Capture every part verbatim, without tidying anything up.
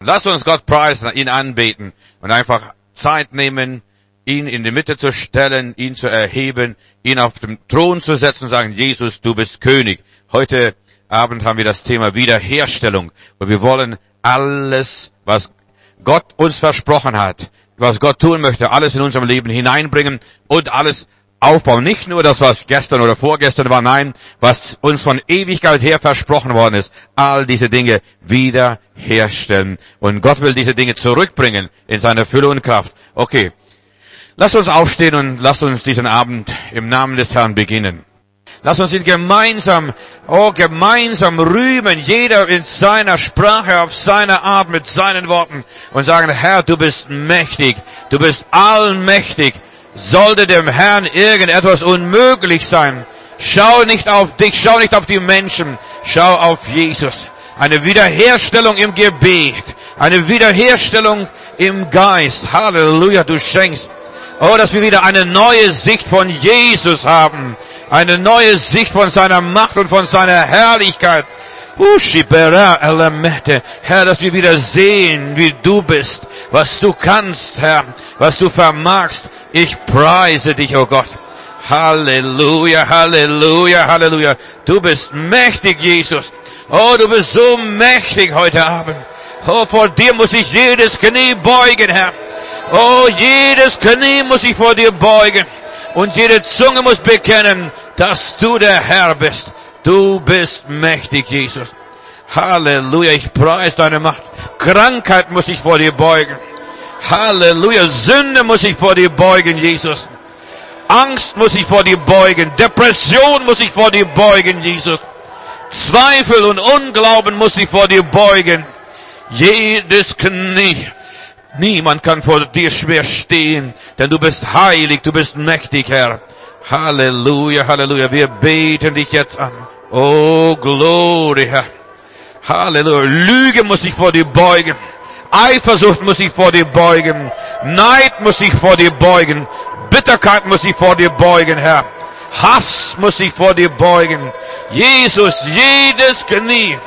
Lass uns Gott preisen, ihn anbeten und einfach Zeit nehmen, ihn in die Mitte zu stellen, ihn zu erheben, ihn auf dem Thron zu setzen und sagen, Jesus, du bist König. Heute Abend haben wir das Thema Wiederherstellung. Und wir wollen alles, was Gott uns versprochen hat, was Gott tun möchte, alles in unserem Leben hineinbringen und alles aufbauen. Nicht nur das, was gestern oder vorgestern war, nein, was uns von Ewigkeit her versprochen worden ist. All diese Dinge wiederherstellen. Und Gott will diese Dinge zurückbringen in seine Fülle und Kraft. Okay. Lasst uns aufstehen und lasst uns diesen Abend im Namen des Herrn beginnen. Lasst uns ihn gemeinsam, oh, gemeinsam rühmen, jeder in seiner Sprache, auf seine Art, mit seinen Worten und sagen, Herr, du bist mächtig, du bist allmächtig. Sollte dem Herrn irgendetwas unmöglich sein, schau nicht auf dich, schau nicht auf die Menschen, schau auf Jesus. Eine Wiederherstellung im Gebet, eine Wiederherstellung im Geist. Halleluja, du schenkst. Oh, dass wir wieder eine neue Sicht von Jesus haben. Eine neue Sicht von seiner Macht und von seiner Herrlichkeit. Herr, dass wir wieder sehen, wie du bist, was du kannst, Herr, was du vermagst. Ich preise dich, oh Gott. Halleluja, Halleluja, Halleluja. Du bist mächtig, Jesus. Oh, du bist so mächtig heute Abend. Oh, vor dir muss ich jedes Knie beugen, Herr. Oh, jedes Knie muss ich vor dir beugen. Und jede Zunge muss bekennen, dass du der Herr bist. Du bist mächtig, Jesus. Halleluja, ich preise deine Macht. Krankheit muss ich vor dir beugen. Halleluja, Sünde muss ich vor dir beugen, Jesus. Angst muss ich vor dir beugen. Depression muss ich vor dir beugen, Jesus. Zweifel und Unglauben muss ich vor dir beugen. Jedes Knie. Niemand kann vor dir schwer stehen, denn du bist heilig, du bist mächtig, Herr. Halleluja, Halleluja, wir beten dich jetzt an. Oh, Glory, Herr. Halleluja, Lüge muss ich vor dir beugen. Eifersucht muss ich vor dir beugen. Neid muss ich vor dir beugen. Bitterkeit muss ich vor dir beugen, Herr. Hass muss ich vor dir beugen. Jesus, jedes Knie.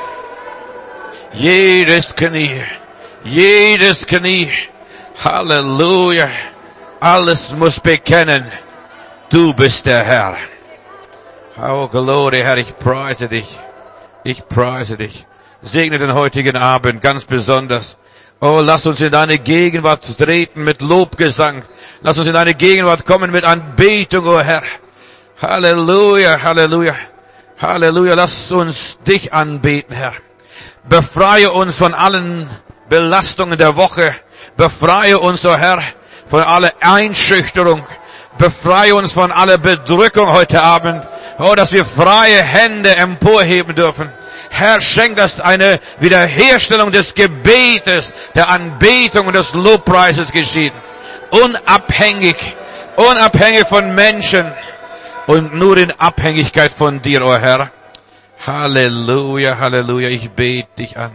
Jedes Knie. Jedes Knie. Halleluja. Alles muss bekennen. Du bist der Herr. Oh, Glory, Herr, ich preise dich. Ich preise dich. Segne den heutigen Abend ganz besonders. Oh, lass uns in deine Gegenwart treten mit Lobgesang. Lass uns in deine Gegenwart kommen mit Anbetung, oh Herr. Halleluja, Halleluja. Halleluja, lass uns dich anbeten, Herr. Befreie uns von allen Belastungen der Woche. Befreie uns, oh Herr, von aller Einschüchterung. Befreie uns von aller Bedrückung heute Abend. Oh, dass wir freie Hände emporheben dürfen. Herr, schenk, dass eine Wiederherstellung des Gebetes, der Anbetung und des Lobpreises geschieht. Unabhängig, unabhängig von Menschen und nur in Abhängigkeit von dir, oh Herr. Halleluja, Halleluja, ich bete dich an.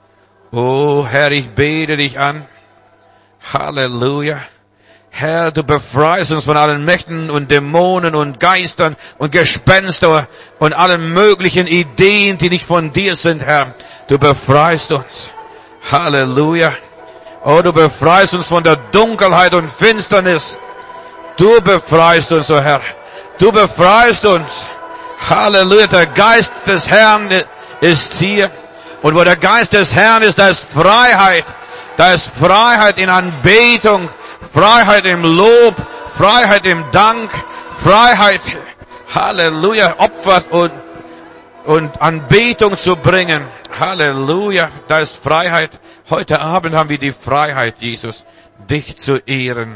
Oh Herr, ich bete dich an. Halleluja. Herr, du befreist uns von allen Mächten und Dämonen und Geistern und Gespenster und allen möglichen Ideen, die nicht von dir sind, Herr. Du befreist uns. Halleluja. Oh, du befreist uns von der Dunkelheit und Finsternis. Du befreist uns, oh Herr. Du befreist uns. Halleluja. Der Geist des Herrn ist hier. Und wo der Geist des Herrn ist, da ist Freiheit. Da ist Freiheit in Anbetung. Freiheit im Lob, Freiheit im Dank, Freiheit, Halleluja, Opfer und, und Anbetung zu bringen. Halleluja, da ist Freiheit. Heute Abend haben wir die Freiheit, Jesus, dich zu ehren.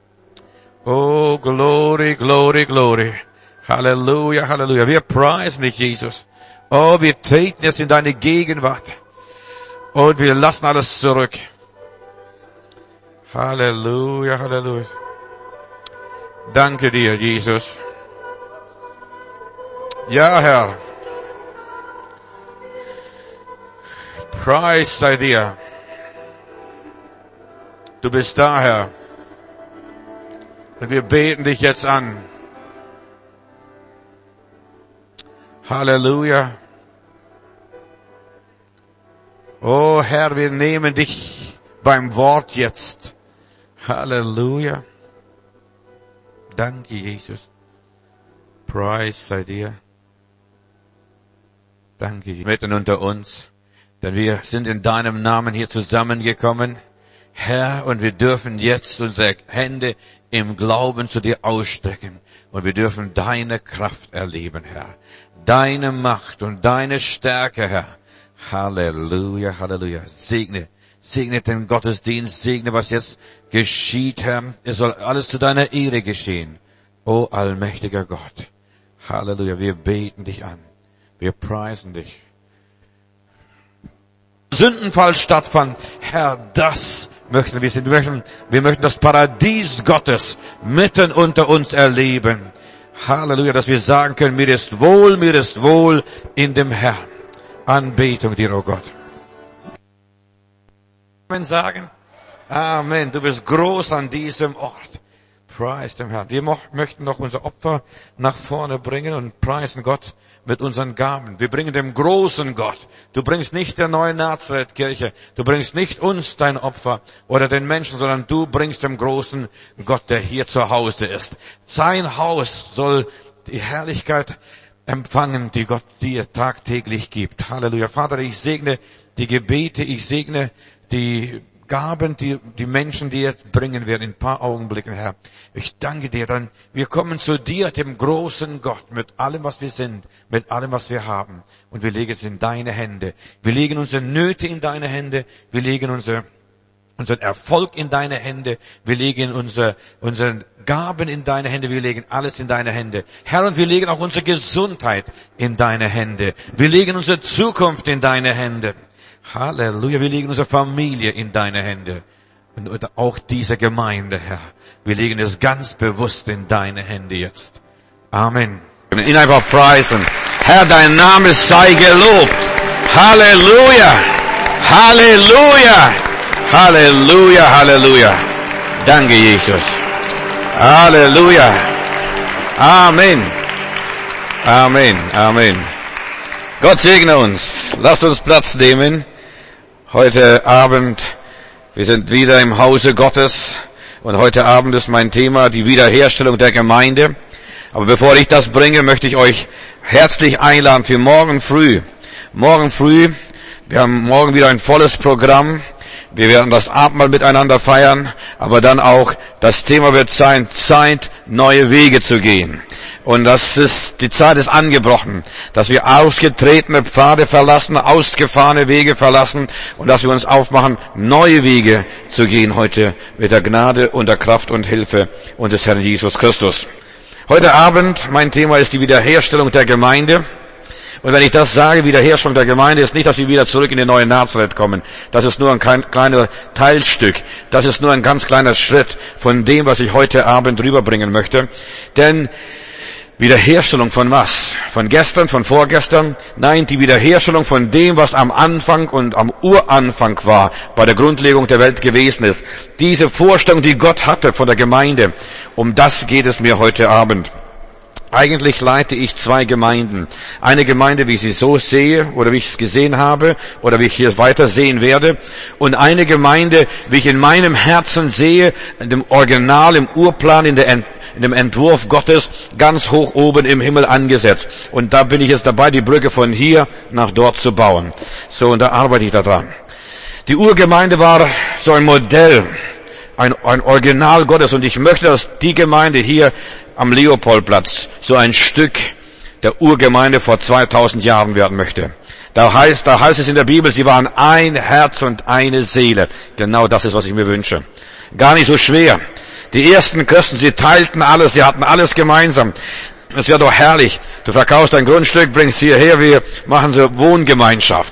Oh, Glory, Glory, Glory. Halleluja, Halleluja. Wir preisen dich, Jesus. Oh, wir treten jetzt in deine Gegenwart. Und wir lassen alles zurück. Halleluja, Halleluja. Danke dir, Jesus. Ja, Herr. Preis sei dir. Du bist da, Herr. Und wir beten dich jetzt an. Halleluja. Oh Herr, wir nehmen dich beim Wort jetzt. Halleluja. Danke, Jesus. Preis sei dir. Danke, mitten unter uns. Denn wir sind in deinem Namen hier zusammengekommen, Herr, und wir dürfen jetzt unsere Hände im Glauben zu dir ausstrecken. Und wir dürfen deine Kraft erleben, Herr. Deine Macht und deine Stärke, Herr. Halleluja, Halleluja. Segne, segne den Gottesdienst, segne, was jetzt geschieht, Herr. Es soll alles zu deiner Ehre geschehen. O allmächtiger Gott. Halleluja, wir beten dich an. Wir preisen dich. Sündenfall stattfand, Herr, das möchten wir sehen. Wir möchten, wir möchten das Paradies Gottes mitten unter uns erleben. Halleluja, dass wir sagen können, mir ist wohl, mir ist wohl in dem Herrn. Anbetung dir, oh Gott. Amen sagen. Amen. Du bist groß an diesem Ort. Preis dem Herrn. Wir möchten noch unser Opfer nach vorne bringen und preisen Gott mit unseren Gaben. Wir bringen dem großen Gott. Du bringst nicht der neuen Nazareth-Kirche. Du bringst nicht uns dein Opfer oder den Menschen, sondern du bringst dem großen Gott, der hier zu Hause ist. Sein Haus soll die Herrlichkeit empfangen, die Gott dir tagtäglich gibt. Halleluja. Vater, ich segne die Gebete, ich segne die Gaben, die die Menschen dir jetzt bringen werden in ein paar Augenblicken, Herr. Ich danke dir, dann wir kommen zu dir, dem großen Gott, mit allem, was wir sind, mit allem, was wir haben. Und wir legen es in deine Hände. Wir legen unsere Nöte in deine Hände. Wir legen unsere, unseren Erfolg in deine Hände. Wir legen unsere, unsere Gaben in deine Hände. Wir legen alles in deine Hände. Herr, und wir legen auch unsere Gesundheit in deine Hände. Wir legen unsere Zukunft in deine Hände. Halleluja, wir legen unsere Familie in deine Hände. Und auch diese Gemeinde, Herr. Wir legen es ganz bewusst in deine Hände jetzt. Amen. Ihn einfach preisen. Herr, dein Name sei gelobt. Halleluja. Halleluja. Halleluja, Halleluja. Danke, Jesus. Halleluja. Amen. Amen. Amen. Gott segne uns. Lasst uns Platz nehmen. Heute Abend, wir sind wieder im Hause Gottes und heute Abend ist mein Thema die Wiederherstellung der Gemeinde. Aber bevor ich das bringe, möchte ich euch herzlich einladen für morgen früh. Morgen früh, wir haben morgen wieder ein volles Programm. Wir werden das Abendmahl miteinander feiern, aber dann auch, das Thema wird sein, Zeit, neue Wege zu gehen. Und das ist, die Zeit ist angebrochen, dass wir ausgetretene Pfade verlassen, ausgefahrene Wege verlassen und dass wir uns aufmachen, neue Wege zu gehen heute mit der Gnade und der Kraft und Hilfe unseres Herrn Jesus Christus. Heute Abend, mein Thema ist die Wiederherstellung der Gemeinde. Und wenn ich das sage, Wiederherstellung der Gemeinde, ist nicht, dass wir wieder zurück in den neuen Nazareth kommen. Das ist nur ein kleiner Teilstück. Das ist nur ein ganz kleiner Schritt von dem, was ich heute Abend rüberbringen möchte. Denn Wiederherstellung von was? Von gestern, von vorgestern? Nein, die Wiederherstellung von dem, was am Anfang und am Uranfang war, bei der Grundlegung der Welt gewesen ist. Diese Vorstellung, die Gott hatte von der Gemeinde, um das geht es mir heute Abend. Eigentlich leite ich zwei Gemeinden. Eine Gemeinde, wie ich sie so sehe, oder wie ich es gesehen habe, oder wie ich hier weiter sehen werde. Und eine Gemeinde, wie ich in meinem Herzen sehe, in dem Original, im Urplan, in, der Ent- in dem Entwurf Gottes, ganz hoch oben im Himmel angesetzt. Und da bin ich jetzt dabei, die Brücke von hier nach dort zu bauen. So, und da arbeite ich daran. Die Urgemeinde war so ein Modell, ein, ein Original Gottes. Und ich möchte, dass die Gemeinde hier am Leopoldplatz so ein Stück der Urgemeinde vor zweitausend Jahren werden möchte. Da heißt, da heißt es in der Bibel, sie waren ein Herz und eine Seele. Genau das ist, was ich mir wünsche. Gar nicht so schwer. Die ersten Christen, sie teilten alles, sie hatten alles gemeinsam. Es wäre doch herrlich. Du verkaufst ein Grundstück, bringst hierher, wir machen so Wohngemeinschaft.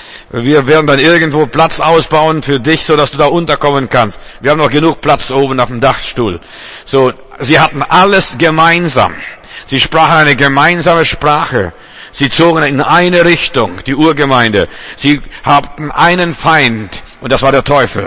Wir werden dann irgendwo Platz ausbauen für dich, so dass du da unterkommen kannst. Wir haben noch genug Platz oben auf dem Dachstuhl. So, sie hatten alles gemeinsam. Sie sprachen eine gemeinsame Sprache. Sie zogen in eine Richtung, die Urgemeinde. Sie hatten einen Feind, und das war der Teufel.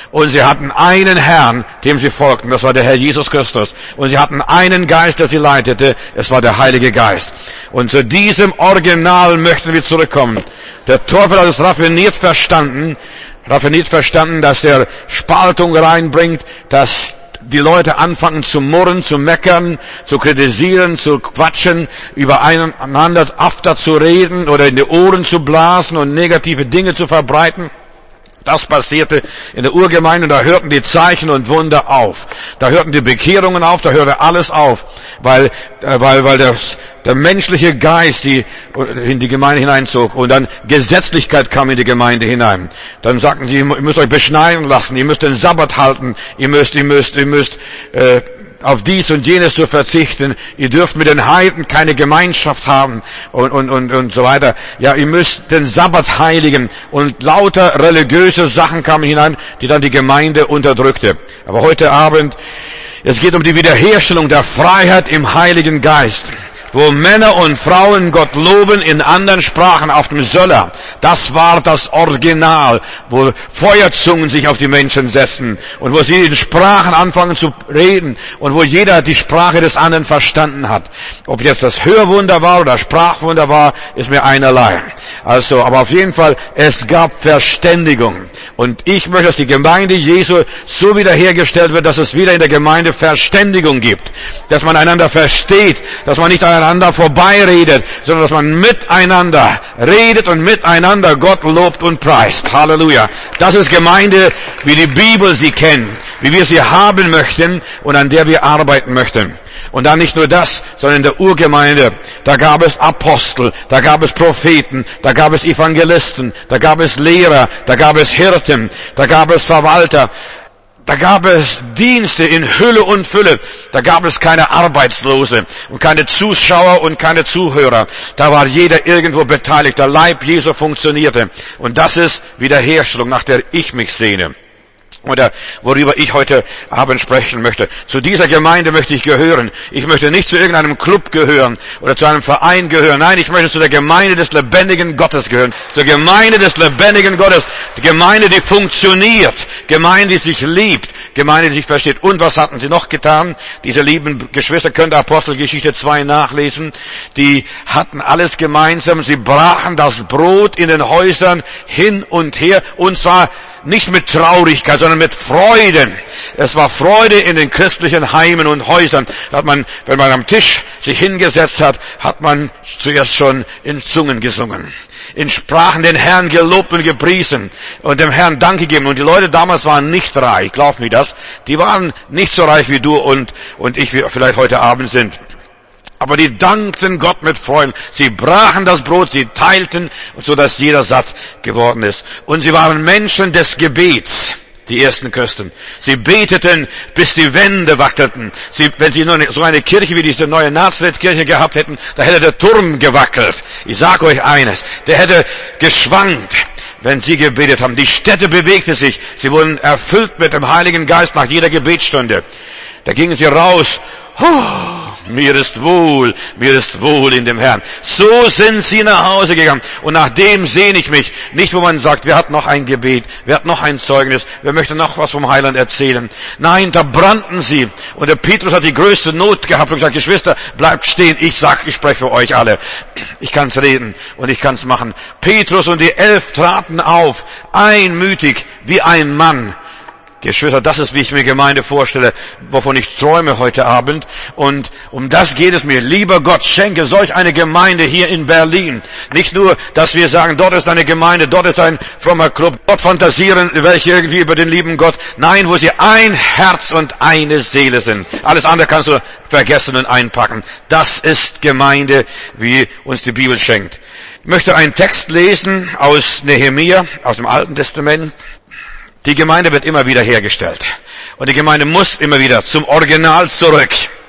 Und sie hatten einen Herrn, dem sie folgten, das war der Herr Jesus Christus. Und sie hatten einen Geist, der sie leitete, es war der Heilige Geist. Und zu diesem Original möchten wir zurückkommen. Der Teufel hat es raffiniert verstanden, raffiniert verstanden, dass er Spaltung reinbringt, dass die Leute anfangen zu murren, zu meckern, zu kritisieren, zu quatschen, übereinander after zu reden oder in die Ohren zu blasen und negative Dinge zu verbreiten. Das passierte in der Urgemeinde, da hörten die Zeichen und Wunder auf. Da hörten die Bekehrungen auf, da hörte alles auf, weil, äh, weil, weil das, der menschliche Geist die, in die Gemeinde hineinzog und dann Gesetzlichkeit kam in die Gemeinde hinein. Dann sagten sie, ihr müsst euch beschneiden lassen, ihr müsst den Sabbat halten, ihr müsst, ihr müsst, ihr müsst, äh, auf dies und jenes zu verzichten. Ihr dürft mit den Heiden keine Gemeinschaft haben und, und, und, und so weiter. Ja, ihr müsst den Sabbat heiligen und lauter religiöse Sachen kamen hinein, die dann die Gemeinde unterdrückte. Aber heute Abend, es geht um die Wiederherstellung der Freiheit im Heiligen Geist, wo Männer und Frauen Gott loben in anderen Sprachen auf dem Söller. Das war das Original, wo Feuerzungen sich auf die Menschen setzen und wo sie in Sprachen anfangen zu reden und wo jeder die Sprache des anderen verstanden hat. Ob jetzt das Hörwunder war oder Sprachwunder war, ist mir einerlei. Also, aber auf jeden Fall, es gab Verständigung. Und ich möchte, dass die Gemeinde Jesu so wiederhergestellt wird, dass es wieder in der Gemeinde Verständigung gibt. Dass man einander versteht, dass man nicht aneinander vorbeiredet, sondern dass man miteinander redet und miteinander Gott lobt und preist. Halleluja. Das ist Gemeinde, wie die Bibel sie kennt, wie wir sie haben möchten und an der wir arbeiten möchten. Und dann nicht nur das, sondern in der Urgemeinde, da gab es Apostel, da gab es Propheten, da gab es Evangelisten, da gab es Lehrer, da gab es Hirten, da gab es Verwalter. Da gab es Dienste in Hülle und Fülle. Da gab es keine Arbeitslose und keine Zuschauer und keine Zuhörer. Da war jeder irgendwo beteiligt. Der Leib Jesu funktionierte. Und das ist Wiederherstellung, nach der ich mich sehne. Oder worüber ich heute Abend sprechen möchte. Zu dieser Gemeinde möchte ich gehören. Ich möchte nicht zu irgendeinem Club gehören oder zu einem Verein gehören. Nein, ich möchte zu der Gemeinde des lebendigen Gottes gehören. Zur Gemeinde des lebendigen Gottes. Die Gemeinde, die funktioniert. Gemeinde, die sich liebt. Gemeinde, die sich versteht. Und was hatten sie noch getan? Diese lieben Geschwister, könnt ihr Apostelgeschichte zwei nachlesen. Die hatten alles gemeinsam. Sie brachen das Brot in den Häusern hin und her. Und zwar nicht mit Traurigkeit, sondern mit Freuden. Es war Freude in den christlichen Heimen und Häusern. Da hat man, wenn man am Tisch sich hingesetzt hat, hat man zuerst schon in Zungen gesungen. In Sprachen den Herrn gelobt und gepriesen und dem Herrn Dank gegeben. Und die Leute damals waren nicht reich, glaub mir das. Die waren nicht so reich wie du und, und ich vielleicht heute Abend sind. Aber die dankten Gott mit Freuden. Sie brachen das Brot, sie teilten, so dass jeder satt geworden ist. Und sie waren Menschen des Gebets, die ersten Christen. Sie beteten, bis die Wände wackelten. Sie, wenn sie nur so eine Kirche wie diese neue Nazareth-Kirche gehabt hätten, da hätte der Turm gewackelt. Ich sage euch eines, der hätte geschwankt, wenn sie gebetet haben. Die Städte bewegte sich. Sie wurden erfüllt mit dem Heiligen Geist nach jeder Gebetsstunde. Da gingen sie raus. Oh, mir ist wohl, mir ist wohl in dem Herrn. So sind sie nach Hause gegangen. Und nach dem sehne ich mich. Nicht, wo man sagt, wer hat noch ein Gebet, wer hat noch ein Zeugnis, wer möchte noch was vom Heiland erzählen. Nein, da brannten sie. Und der Petrus hat die größte Not gehabt und gesagt, Geschwister, bleibt stehen. Ich sag, ich spreche für euch alle. Ich kann's reden und ich kann's machen. Petrus und die Elf traten auf, einmütig wie ein Mann. Geschwister, das ist, wie ich mir Gemeinde vorstelle, wovon ich träume heute Abend. Und um das geht es mir. Lieber Gott, schenke solch eine Gemeinde hier in Berlin. Nicht nur, dass wir sagen, dort ist eine Gemeinde, dort ist ein frommer Club, dort fantasieren welche irgendwie über den lieben Gott. Nein, wo sie ein Herz und eine Seele sind. Alles andere kannst du vergessen und einpacken. Das ist Gemeinde, wie uns die Bibel schenkt. Ich möchte einen Text lesen aus Nehemia, aus dem Alten Testament. Die Gemeinde wird immer wieder hergestellt. Und die Gemeinde muss immer wieder zum Original zurück.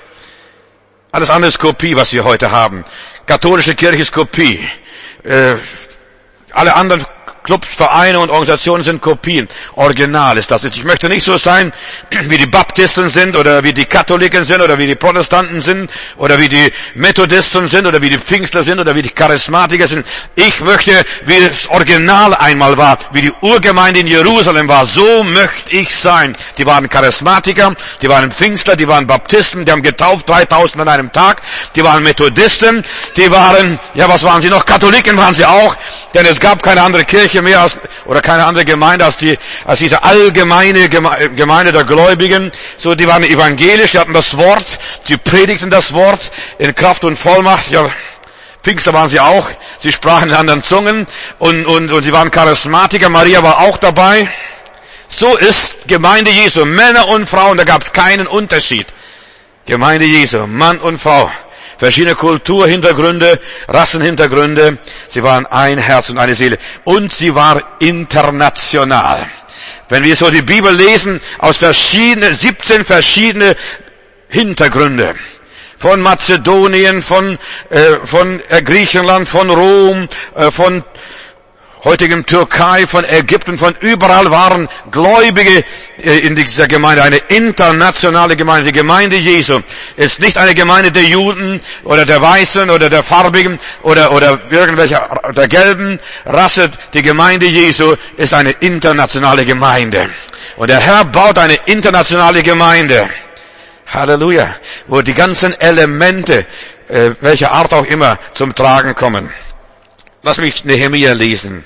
Alles andere ist Kopie, was wir heute haben. Katholische Kirche ist Kopie. Äh, alle anderen Clubs, Vereine und Organisationen sind Kopien. Original ist das. Ich möchte nicht so sein, wie die Baptisten sind oder wie die Katholiken sind oder wie die Protestanten sind oder wie die Methodisten sind oder wie die Pfingstler sind oder wie die Charismatiker sind. Ich möchte, wie das Original einmal war, wie die Urgemeinde in Jerusalem war. So möchte ich sein. Die waren Charismatiker, die waren Pfingstler, die waren Baptisten, die haben getauft, dreitausend an einem Tag. Die waren Methodisten, die waren, ja was waren sie noch? Katholiken waren sie auch, denn es gab keine andere Kirche mehr als, oder keine andere Gemeinde als die, als diese allgemeine Gemeinde der Gläubigen. So, die waren evangelisch, die hatten das Wort, sie predigten das Wort in Kraft und Vollmacht. Ja, Pfingster waren sie auch, sie sprachen in anderen Zungen und, und, und sie waren Charismatiker, Maria war auch dabei. So ist Gemeinde Jesu, Männer und Frauen, da gab es keinen Unterschied. Gemeinde Jesu, Mann und Frau. Verschiedene Kulturhintergründe, Rassenhintergründe. Sie waren ein Herz und eine Seele. Und sie war international. Wenn wir so die Bibel lesen, aus verschiedenen, siebzehn verschiedene Hintergründe. Von Mazedonien, von, äh, von Griechenland, von Rom, äh, von heutigem Türkei, von Ägypten, von überall waren Gläubige in dieser Gemeinde, eine internationale Gemeinde. Die Gemeinde Jesu ist nicht eine Gemeinde der Juden oder der Weißen oder der Farbigen oder, oder irgendwelcher der gelben Rasse. Die Gemeinde Jesu ist eine internationale Gemeinde. Und der Herr baut eine internationale Gemeinde. Halleluja. Wo die ganzen Elemente, äh, welcher Art auch immer, zum Tragen kommen. Lass mich Nehemia lesen.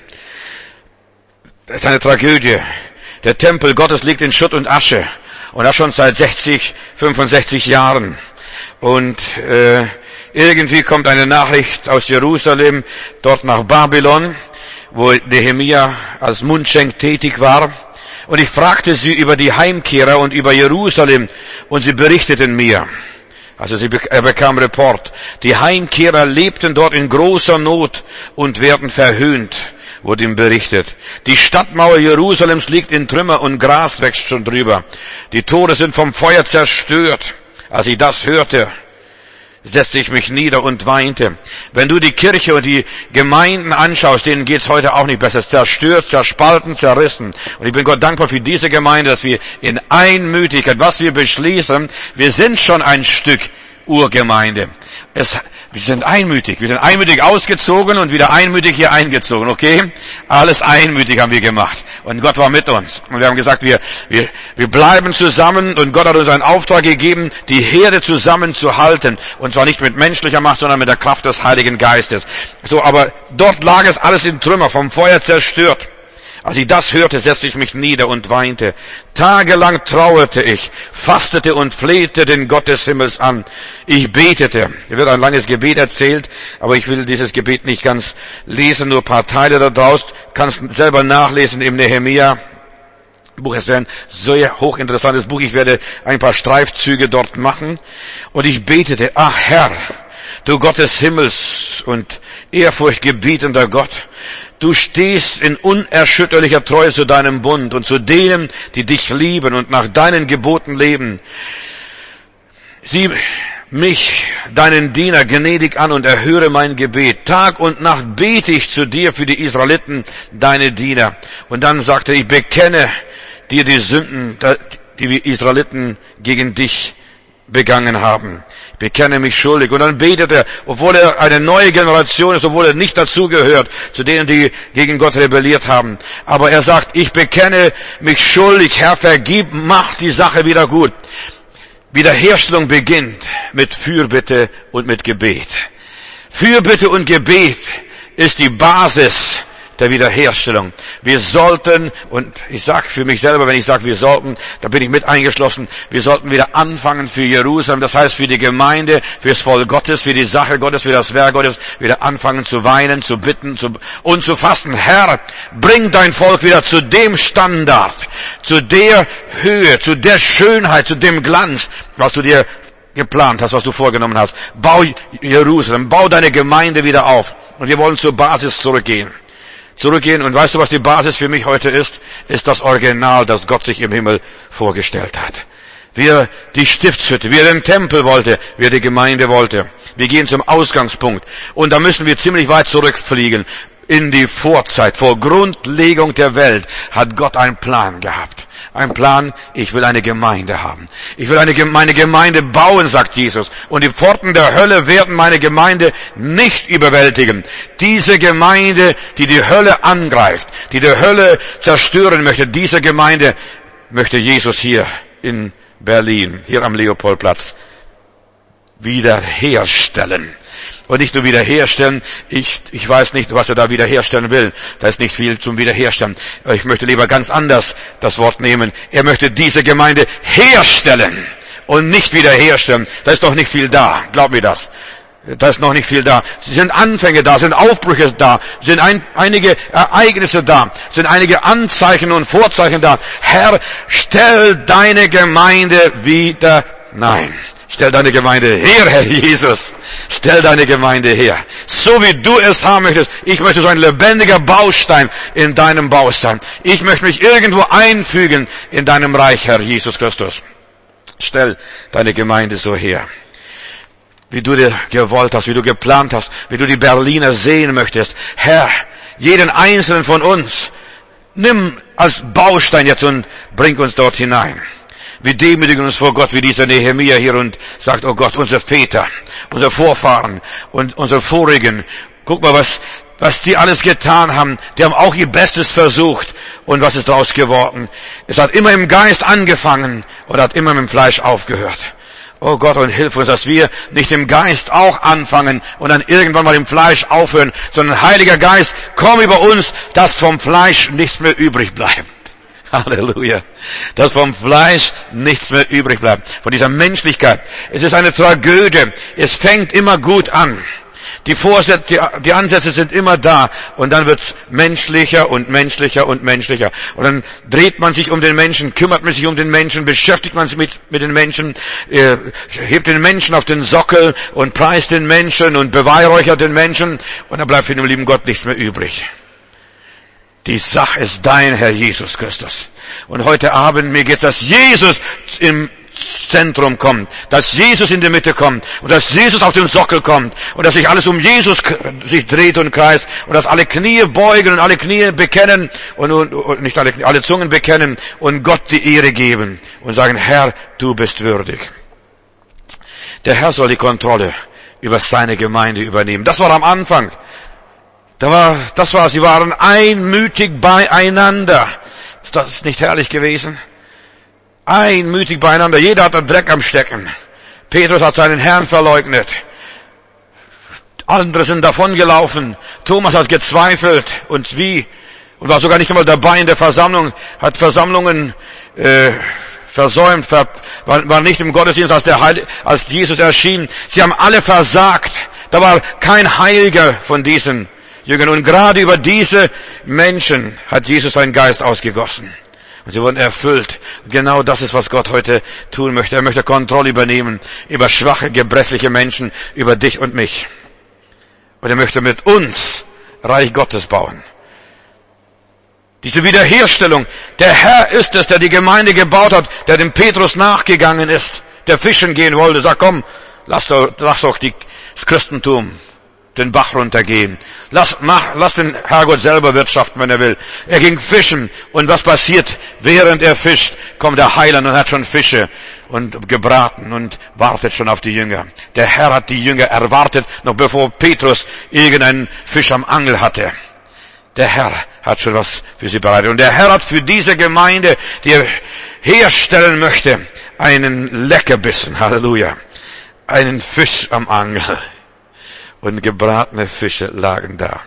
Das ist eine Tragödie. Der Tempel Gottes liegt in Schutt und Asche. Und das schon seit sechzig, fünfundsechzig Jahren. Und äh, irgendwie kommt eine Nachricht aus Jerusalem, dort nach Babylon, wo Nehemia als Mundschenk tätig war. Und ich fragte sie über die Heimkehrer und über Jerusalem. Und sie berichteten mir. Also sie, er bekam Report. Die Heimkehrer lebten dort in großer Not und werden verhöhnt, wurde ihm berichtet. Die Stadtmauer Jerusalems liegt in Trümmer und Gras wächst schon drüber. Die Tore sind vom Feuer zerstört. Als ich das hörte, setzte ich mich nieder und weinte. Wenn du die Kirche und die Gemeinden anschaust, denen geht's heute auch nicht besser. Zerstört, zerspalten, zerrissen. Und ich bin Gott dankbar für diese Gemeinde, dass wir in Einmütigkeit, was wir beschließen, wir sind schon ein Stück Urgemeinde. Es, wir sind einmütig. Wir sind einmütig ausgezogen und wieder einmütig hier eingezogen, okay? Alles einmütig haben wir gemacht. Und Gott war mit uns. Und wir haben gesagt, wir, wir, wir bleiben zusammen und Gott hat uns einen Auftrag gegeben, die Herde zusammenzuhalten. Und zwar nicht mit menschlicher Macht, sondern mit der Kraft des Heiligen Geistes. So, aber dort lag es alles in Trümmer, vom Feuer zerstört. Als ich das hörte, setzte ich mich nieder und weinte. Tagelang trauerte ich, fastete und flehte den Gott des Himmels an. Ich betete. Hier wird ein langes Gebet erzählt, aber ich will dieses Gebet nicht ganz lesen, nur ein paar Teile daraus. Kannst selber nachlesen im Nehemia. Buch ist ein sehr hochinteressantes Buch. Ich werde ein paar Streifzüge dort machen. Und ich betete, ach Herr, du Gott des Himmels und ehrfurchtgebietender Gott, du stehst in unerschütterlicher Treue zu deinem Bund und zu denen, die dich lieben und nach deinen Geboten leben. Sieh mich, deinen Diener, gnädig an und erhöre mein Gebet. Tag und Nacht bete ich zu dir für die Israeliten, deine Diener. Und dann sagte er, ich bekenne dir die Sünden, die wir Israeliten gegen dich begangen haben. Ich bekenne mich schuldig. Und dann betet er, obwohl er eine neue Generation ist, obwohl er nicht dazugehört, zu denen, die gegen Gott rebelliert haben. Aber er sagt, ich bekenne mich schuldig. Herr, vergib, mach die Sache wieder gut. Wiederherstellung beginnt mit Fürbitte und mit Gebet. Fürbitte und Gebet ist die Basis der Wiederherstellung. Wir sollten, und ich sage für mich selber, wenn ich sage, wir sollten, da bin ich mit eingeschlossen, wir sollten wieder anfangen für Jerusalem, das heißt für die Gemeinde, fürs Volk Gottes, für die Sache Gottes, für das Werk Gottes, wieder anfangen zu weinen, zu bitten zu, und zu fasten. Herr, bring dein Volk wieder zu dem Standard, zu der Höhe, zu der Schönheit, zu dem Glanz, was du dir geplant hast, was du vorgenommen hast. Bau Jerusalem, bau deine Gemeinde wieder auf. Und wir wollen zur Basis zurückgehen. Zurückgehen. Und weißt du, was die Basis für mich heute ist? Ist das Original, das Gott sich im Himmel vorgestellt hat. Wie er die Stiftshütte, wie er den Tempel wollte, wie er die Gemeinde wollte. Wir gehen zum Ausgangspunkt. Und da müssen wir ziemlich weit zurückfliegen. in die Vorzeit, vor Grundlegung der Welt, hat Gott einen Plan gehabt. Ein Plan, ich will eine Gemeinde haben. Ich will eine, meine Gemeinde bauen, sagt Jesus. Und die Pforten der Hölle werden meine Gemeinde nicht überwältigen. Diese Gemeinde, die die Hölle angreift, die die Hölle zerstören möchte, diese Gemeinde möchte Jesus hier in Berlin, hier am Leopoldplatz, wiederherstellen. Und nicht nur wiederherstellen, ich, ich weiß nicht, was er da wiederherstellen will. Da ist nicht viel zum Wiederherstellen. Ich möchte lieber ganz anders das Wort nehmen. Er möchte diese Gemeinde herstellen und nicht wiederherstellen. Da ist noch nicht viel da, glaub mir das. Da ist noch nicht viel da. Es sind Anfänge da, sind Aufbrüche da, sind ein, einige Ereignisse da, sind einige Anzeichen und Vorzeichen da. Herr, stell deine Gemeinde wieder, nein. Stell deine Gemeinde her, Herr Jesus. Stell deine Gemeinde her. So wie du es haben möchtest. Ich möchte so ein lebendiger Baustein in deinem Bau sein. Ich möchte mich irgendwo einfügen in deinem Reich, Herr Jesus Christus. Stell deine Gemeinde so her. Wie du dir gewollt hast, wie du geplant hast, wie du die Berliner sehen möchtest. Herr, jeden einzelnen von uns, nimm als Baustein jetzt und bring uns dort hinein. Wir demütigen uns vor Gott wie dieser Nehemia hier und sagt, oh Gott, unsere Väter, unsere Vorfahren und unsere Vorigen, guck mal, was, was die alles getan haben. Die haben auch ihr Bestes versucht. Und was ist daraus geworden? Es hat immer im Geist angefangen und hat immer mit dem Fleisch aufgehört. Oh Gott, und hilf uns, dass wir nicht im Geist auch anfangen und dann irgendwann mal im Fleisch aufhören, sondern Heiliger Geist, komm über uns, dass vom Fleisch nichts mehr übrig bleibt. Halleluja. Dass vom Fleisch nichts mehr übrig bleibt. Von dieser Menschlichkeit. Es ist eine Tragödie. Es fängt immer gut an. Die Vorsätze, die, die Ansätze sind immer da. Und dann wird's menschlicher und menschlicher und menschlicher. Und dann dreht man sich um den Menschen, kümmert man sich um den Menschen, beschäftigt man sich mit, mit den Menschen, äh, hebt den Menschen auf den Sockel und preist den Menschen und beweihräuchert den Menschen. Und dann bleibt für den lieben Gott nichts mehr übrig. Die Sache ist dein, Herr Jesus Christus. Und heute Abend, mir geht's, dass Jesus im Zentrum kommt, dass Jesus in die Mitte kommt und dass Jesus auf den Sockel kommt und dass sich alles um Jesus sich dreht und kreist und dass alle Knie beugen und alle Knie bekennen und, und, und nicht alle, alle Zungen bekennen und Gott die Ehre geben und sagen, Herr, du bist würdig. Der Herr soll die Kontrolle über seine Gemeinde übernehmen. Das war am Anfang. Da war, das war, sie waren einmütig beieinander. Ist das nicht herrlich gewesen? Einmütig beieinander. Jeder hat den Dreck am Stecken. Petrus hat seinen Herrn verleugnet. Andere sind davongelaufen. Thomas hat gezweifelt. Und wie? Und war sogar nicht einmal dabei in der Versammlung. Hat Versammlungen äh, versäumt. Ver, war, war nicht im Gottesdienst, als, der Heil, als Jesus erschien. Sie haben alle versagt. Da war kein Heiliger von diesen Jüngern. Und gerade über diese Menschen hat Jesus seinen Geist ausgegossen. Und sie wurden erfüllt. Und genau das ist, was Gott heute tun möchte. Er möchte Kontrolle übernehmen über schwache, gebrechliche Menschen, über dich und mich. Und er möchte mit uns Reich Gottes bauen. Diese Wiederherstellung. Der Herr ist es, der die Gemeinde gebaut hat, der dem Petrus nachgegangen ist, der fischen gehen wollte. Sag, komm, lass doch, lass doch die, das Christentum den Bach runtergehen. Lass, mach, lass den Herrgott selber wirtschaften, wenn er will. Er ging fischen. Und was passiert? Während er fischt, kommt der Heiland und hat schon Fische und gebraten und wartet schon auf die Jünger. Der Herr hat die Jünger erwartet, noch bevor Petrus irgendeinen Fisch am Angel hatte. Der Herr hat schon was für sie bereitet. Und der Herr hat für diese Gemeinde, die er herstellen möchte, einen Leckerbissen. Halleluja. Einen Fisch am Angel. Und gebratene Fische lagen da.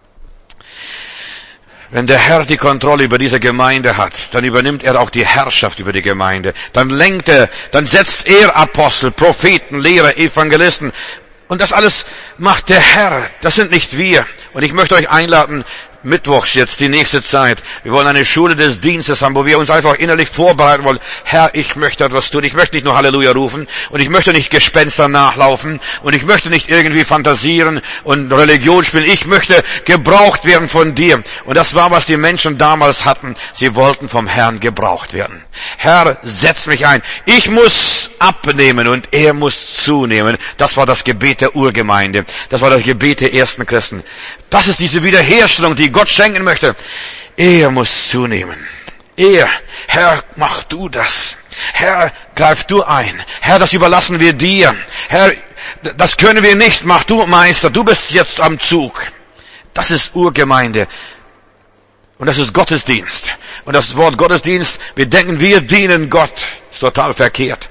Wenn der Herr die Kontrolle über diese Gemeinde hat, dann übernimmt er auch die Herrschaft über die Gemeinde. Dann lenkt er, dann setzt er Apostel, Propheten, Lehrer, Evangelisten. Und das alles macht der Herr. Das sind nicht wir. Und ich möchte euch einladen, mittwochs jetzt die nächste Zeit. Wir wollen eine Schule des Dienstes haben, wo wir uns einfach innerlich vorbereiten wollen. Herr, ich möchte etwas tun. Ich möchte nicht nur Halleluja rufen und ich möchte nicht Gespenster nachlaufen und ich möchte nicht irgendwie fantasieren und Religion spielen. Ich möchte gebraucht werden von dir. Und das war, was die Menschen damals hatten. Sie wollten vom Herrn gebraucht werden. Herr, setz mich ein. Ich muss abnehmen und er muss zunehmen. Das war das Gebet der Urgemeinde. Das war das Gebet der ersten Christen. Das ist diese Wiederherstellung, die Gott schenken möchte. Er muss zunehmen. Er, Herr, mach du das. Herr, greif du ein. Herr, das überlassen wir dir. Herr, das können wir nicht. Mach du, Meister. Du bist jetzt am Zug. Das ist Urgemeinde. Und das ist Gottesdienst. Und das Wort Gottesdienst, wir denken, wir dienen Gott. Ist total verkehrt.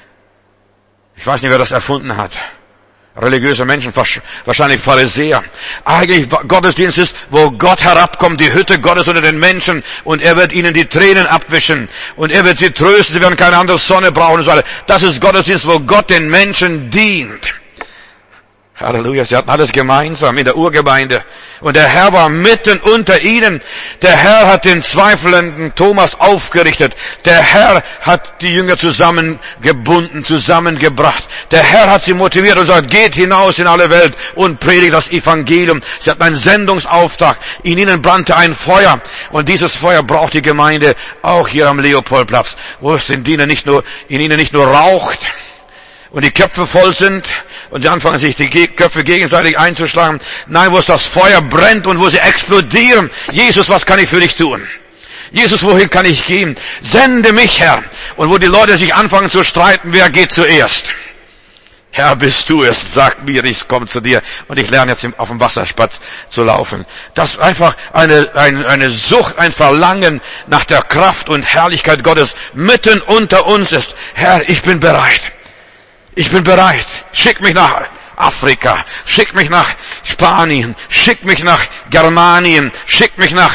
Ich weiß nicht, wer das erfunden hat. Religiöse Menschen, wahrscheinlich Pharisäer. Eigentlich Gottesdienst ist, wo Gott herabkommt, die Hütte Gottes unter den Menschen und er wird ihnen die Tränen abwischen und er wird sie trösten, sie werden keine andere Sonne brauchen und so weiter. Das ist Gottesdienst, wo Gott den Menschen dient. Halleluja, sie hatten alles gemeinsam in der Urgemeinde. Und der Herr war mitten unter ihnen. Der Herr hat den zweifelnden Thomas aufgerichtet. Der Herr hat die Jünger zusammengebunden, zusammengebracht. Der Herr hat sie motiviert und sagt, geht hinaus in alle Welt und predigt das Evangelium. Sie hatten einen Sendungsauftrag. In ihnen brannte ein Feuer. Und dieses Feuer braucht die Gemeinde auch hier am Leopoldplatz, wo es in ihnen nicht nur, in ihnen nicht nur raucht und die Köpfe voll sind und sie anfangen sich die Köpfe gegenseitig einzuschlagen. Nein, wo es das Feuer brennt und wo sie explodieren. Jesus, was kann ich für dich tun? Jesus, wohin kann ich gehen? Sende mich, Herr. Und wo die Leute sich anfangen zu streiten, wer geht zuerst? Herr, bist du es? Sag mir, ich komme zu dir. Und ich lerne jetzt auf dem Wasserspatz zu laufen. Das ist einfach eine, eine, eine Sucht, ein Verlangen nach der Kraft und Herrlichkeit Gottes mitten unter uns ist. Herr, ich bin bereit. Ich bin bereit. Schick mich nach Afrika. Schick mich nach Spanien. Schick mich nach Germanien. Schick mich nach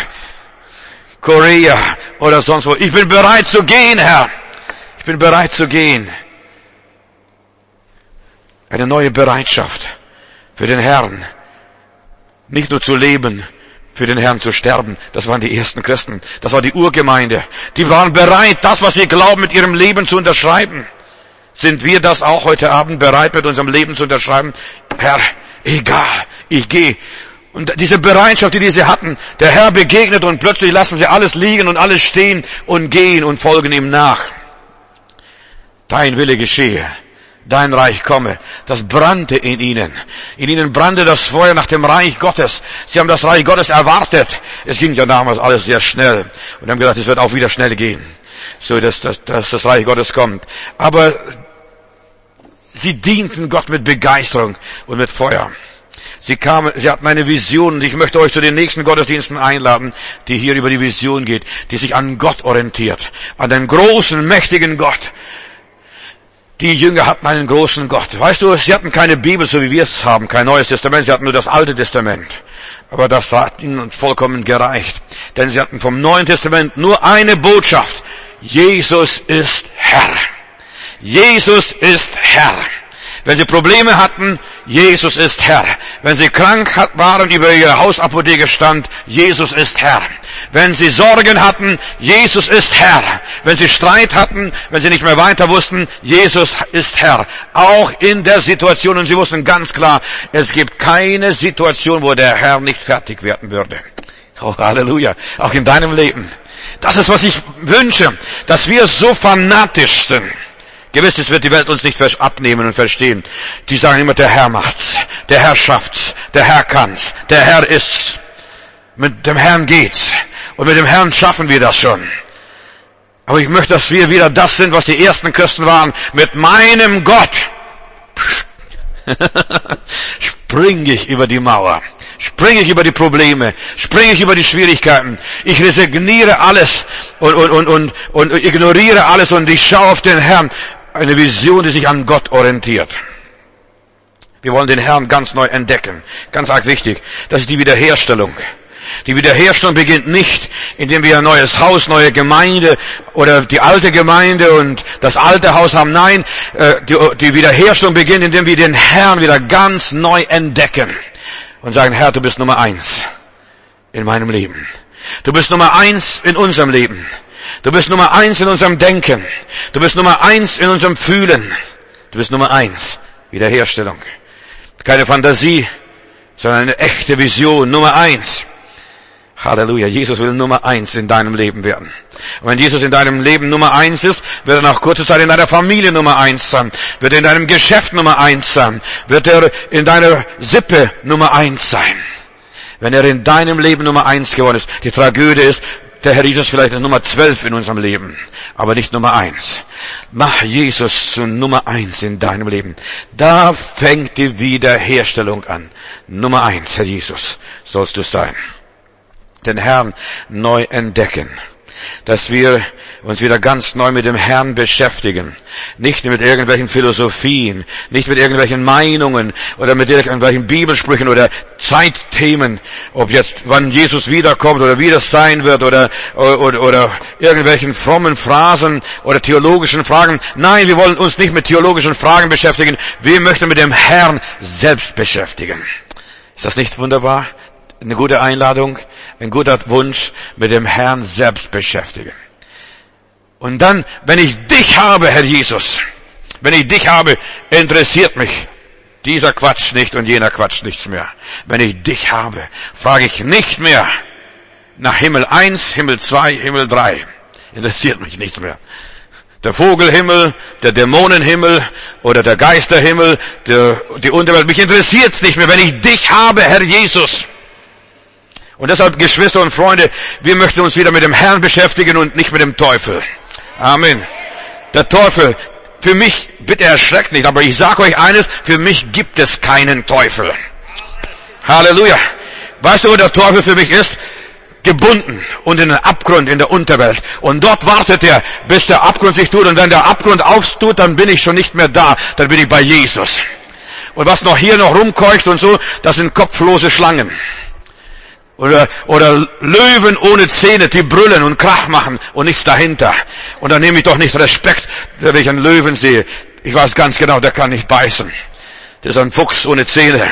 Korea oder sonst wo. Ich bin bereit zu gehen, Herr. Ich bin bereit zu gehen. Eine neue Bereitschaft für den Herrn. Nicht nur zu leben, für den Herrn zu sterben. Das waren die ersten Christen. Das war die Urgemeinde. Die waren bereit, das, was sie glauben, mit ihrem Leben zu unterschreiben. Sind wir das auch heute Abend bereit, mit unserem Leben zu unterschreiben? Herr, egal, ich gehe. Und diese Bereitschaft, die diese hatten, der Herr begegnet und plötzlich lassen sie alles liegen und alles stehen und gehen und folgen ihm nach. Dein Wille geschehe, dein Reich komme. Das brannte in ihnen. In ihnen brannte das Feuer nach dem Reich Gottes. Sie haben das Reich Gottes erwartet. Es ging ja damals alles sehr schnell. Und haben gedacht, es wird auch wieder schnell gehen. So, dass, dass, dass das Reich Gottes kommt. Aber sie dienten Gott mit Begeisterung und mit Feuer. Sie kamen, sie hatten eine Vision und ich möchte euch zu den nächsten Gottesdiensten einladen, die hier über die Vision geht, die sich an Gott orientiert, an den großen, mächtigen Gott. Die Jünger hatten einen großen Gott. Weißt du, sie hatten keine Bibel, so wie wir es haben, kein Neues Testament, sie hatten nur das Alte Testament. Aber das hat ihnen vollkommen gereicht. Denn sie hatten vom Neuen Testament nur eine Botschaft. Jesus ist Herr. Jesus ist Herr. Wenn sie Probleme hatten, Jesus ist Herr. Wenn sie krank waren, über ihre Hausapotheke stand, Jesus ist Herr. Wenn sie Sorgen hatten, Jesus ist Herr. Wenn sie Streit hatten, wenn sie nicht mehr weiter wussten, Jesus ist Herr. Auch in der Situation, und sie wussten ganz klar, es gibt keine Situation, wo der Herr nicht fertig werden würde. Oh, Halleluja. Auch in deinem Leben. Das ist, was ich wünsche, dass wir so fanatisch sind. Gewiss, das wird die Welt uns nicht abnehmen und verstehen. Die sagen immer, der Herr macht's, der Herr schafft's, der Herr kann's, der Herr ist's. Mit dem Herrn geht's. Und mit dem Herrn schaffen wir das schon. Aber ich möchte, dass wir wieder das sind, was die ersten Christen waren. Mit meinem Gott springe ich über die Mauer. Springe ich über die Probleme, springe ich über die Schwierigkeiten. Ich resigniere alles und, und, und, und, und ignoriere alles und ich schaue auf den Herrn. Eine Vision, die sich an Gott orientiert. Wir wollen den Herrn ganz neu entdecken. Ganz arg wichtig. Das ist die Wiederherstellung. Die Wiederherstellung beginnt nicht, indem wir ein neues Haus, neue Gemeinde oder die alte Gemeinde und das alte Haus haben. Nein, die Wiederherstellung beginnt, indem wir den Herrn wieder ganz neu entdecken. Und sagen, Herr, du bist Nummer eins. in meinem Leben. Du bist Nummer eins in unserem Leben. Du bist Nummer eins in unserem Denken. Du bist Nummer eins in unserem Fühlen. Du bist Nummer eins. Wiederherstellung. Keine Fantasie, sondern eine echte Vision. Nummer eins. Halleluja. Jesus will Nummer eins in deinem Leben werden. Und wenn Jesus in deinem Leben Nummer eins ist, wird er nach kurzer Zeit in deiner Familie Nummer eins sein. Wird er in deinem Geschäft Nummer eins sein. Wird er in deiner Sippe Nummer eins sein. Wenn er in deinem Leben Nummer eins geworden ist. Die Tragödie ist, der Herr Jesus vielleicht Nummer zwölf in unserem Leben, aber nicht Nummer eins. Mach Jesus zu Nummer eins in deinem Leben. Da fängt die Wiederherstellung an. Nummer eins, Herr Jesus, sollst du sein. Den Herrn neu entdecken. Dass wir uns wieder ganz neu mit dem Herrn beschäftigen. Nicht mit irgendwelchen Philosophien, nicht mit irgendwelchen Meinungen oder mit irgendwelchen Bibelsprüchen oder Zeitthemen, ob jetzt wann Jesus wiederkommt oder wie das sein wird oder, oder, oder irgendwelchen frommen Phrasen oder theologischen Fragen. Nein, wir wollen uns nicht mit theologischen Fragen beschäftigen. Wir möchten mit dem Herrn selbst beschäftigen. Ist das nicht wunderbar? Eine gute Einladung, ein guter Wunsch, mit dem Herrn selbst beschäftigen. Und dann, wenn ich dich habe, Herr Jesus, wenn ich dich habe, interessiert mich dieser Quatsch nicht und jener Quatsch nichts mehr. Wenn ich dich habe, frage ich nicht mehr nach Himmel eins, Himmel zwei, Himmel drei. Interessiert mich nichts mehr. Der Vogelhimmel, der Dämonenhimmel oder der Geisterhimmel, der, die Unterwelt, mich interessiert's nicht mehr, wenn ich dich habe, Herr Jesus. Und deshalb, Geschwister und Freunde, wir möchten uns wieder mit dem Herrn beschäftigen und nicht mit dem Teufel. Amen. Der Teufel, für mich, bitte erschreckt nicht, aber ich sage euch eines, für mich gibt es keinen Teufel. Halleluja. Weißt du, wo der Teufel für mich ist? Gebunden und in den Abgrund in der Unterwelt. Und dort wartet er, bis der Abgrund sich tut. Und wenn der Abgrund auftut, dann bin ich schon nicht mehr da. Dann bin ich bei Jesus. Und was noch hier noch rumkeucht und so, das sind kopflose Schlangen. Oder, oder Löwen ohne Zähne, die brüllen und Krach machen und nichts dahinter. Und dann nehme ich doch nicht Respekt, wenn ich einen Löwen sehe. Ich weiß ganz genau, der kann nicht beißen. Der ist ein Fuchs ohne Zähne.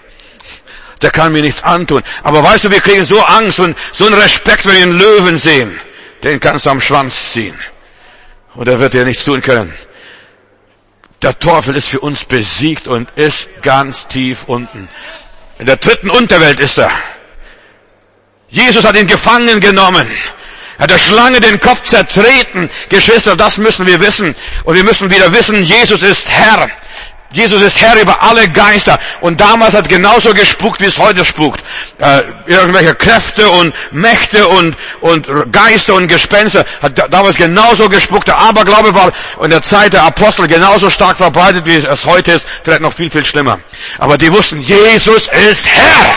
Der kann mir nichts antun. Aber weißt du, wir kriegen so Angst und so einen Respekt, wenn wir einen Löwen sehen. Den kannst du am Schwanz ziehen. Und er wird dir nichts tun können. Der Teufel ist für uns besiegt und ist ganz tief unten. In der dritten Unterwelt ist er. Jesus hat ihn gefangen genommen. Er hat der Schlange den Kopf zertreten. Geschwister, das müssen wir wissen. Und wir müssen wieder wissen, Jesus ist Herr. Jesus ist Herr über alle Geister. Und damals hat genauso gespukt, wie es heute spukt. Äh, irgendwelche Kräfte und Mächte und, und Geister und Gespenster hat damals genauso gespukt. Der Aberglaube war in der Zeit der Apostel genauso stark verbreitet, wie es heute ist. Vielleicht noch viel, viel schlimmer. Aber die wussten, Jesus ist Herr.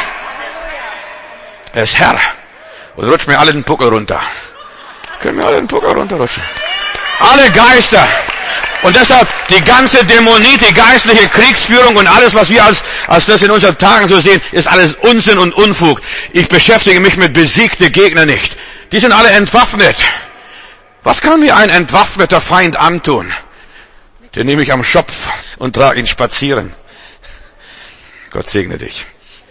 Er ist Herr. Und rutscht mir alle den Puckel runter. Können wir alle den Puckel runterrutschen. Alle Geister. Und deshalb die ganze Dämonie, die geistliche Kriegsführung und alles, was wir als, als das in unseren Tagen so sehen, ist alles Unsinn und Unfug. Ich beschäftige mich mit besiegten Gegnern nicht. Die sind alle entwaffnet. Was kann mir ein entwaffneter Feind antun? Den nehme ich am Schopf und trage ihn spazieren. Gott segne dich.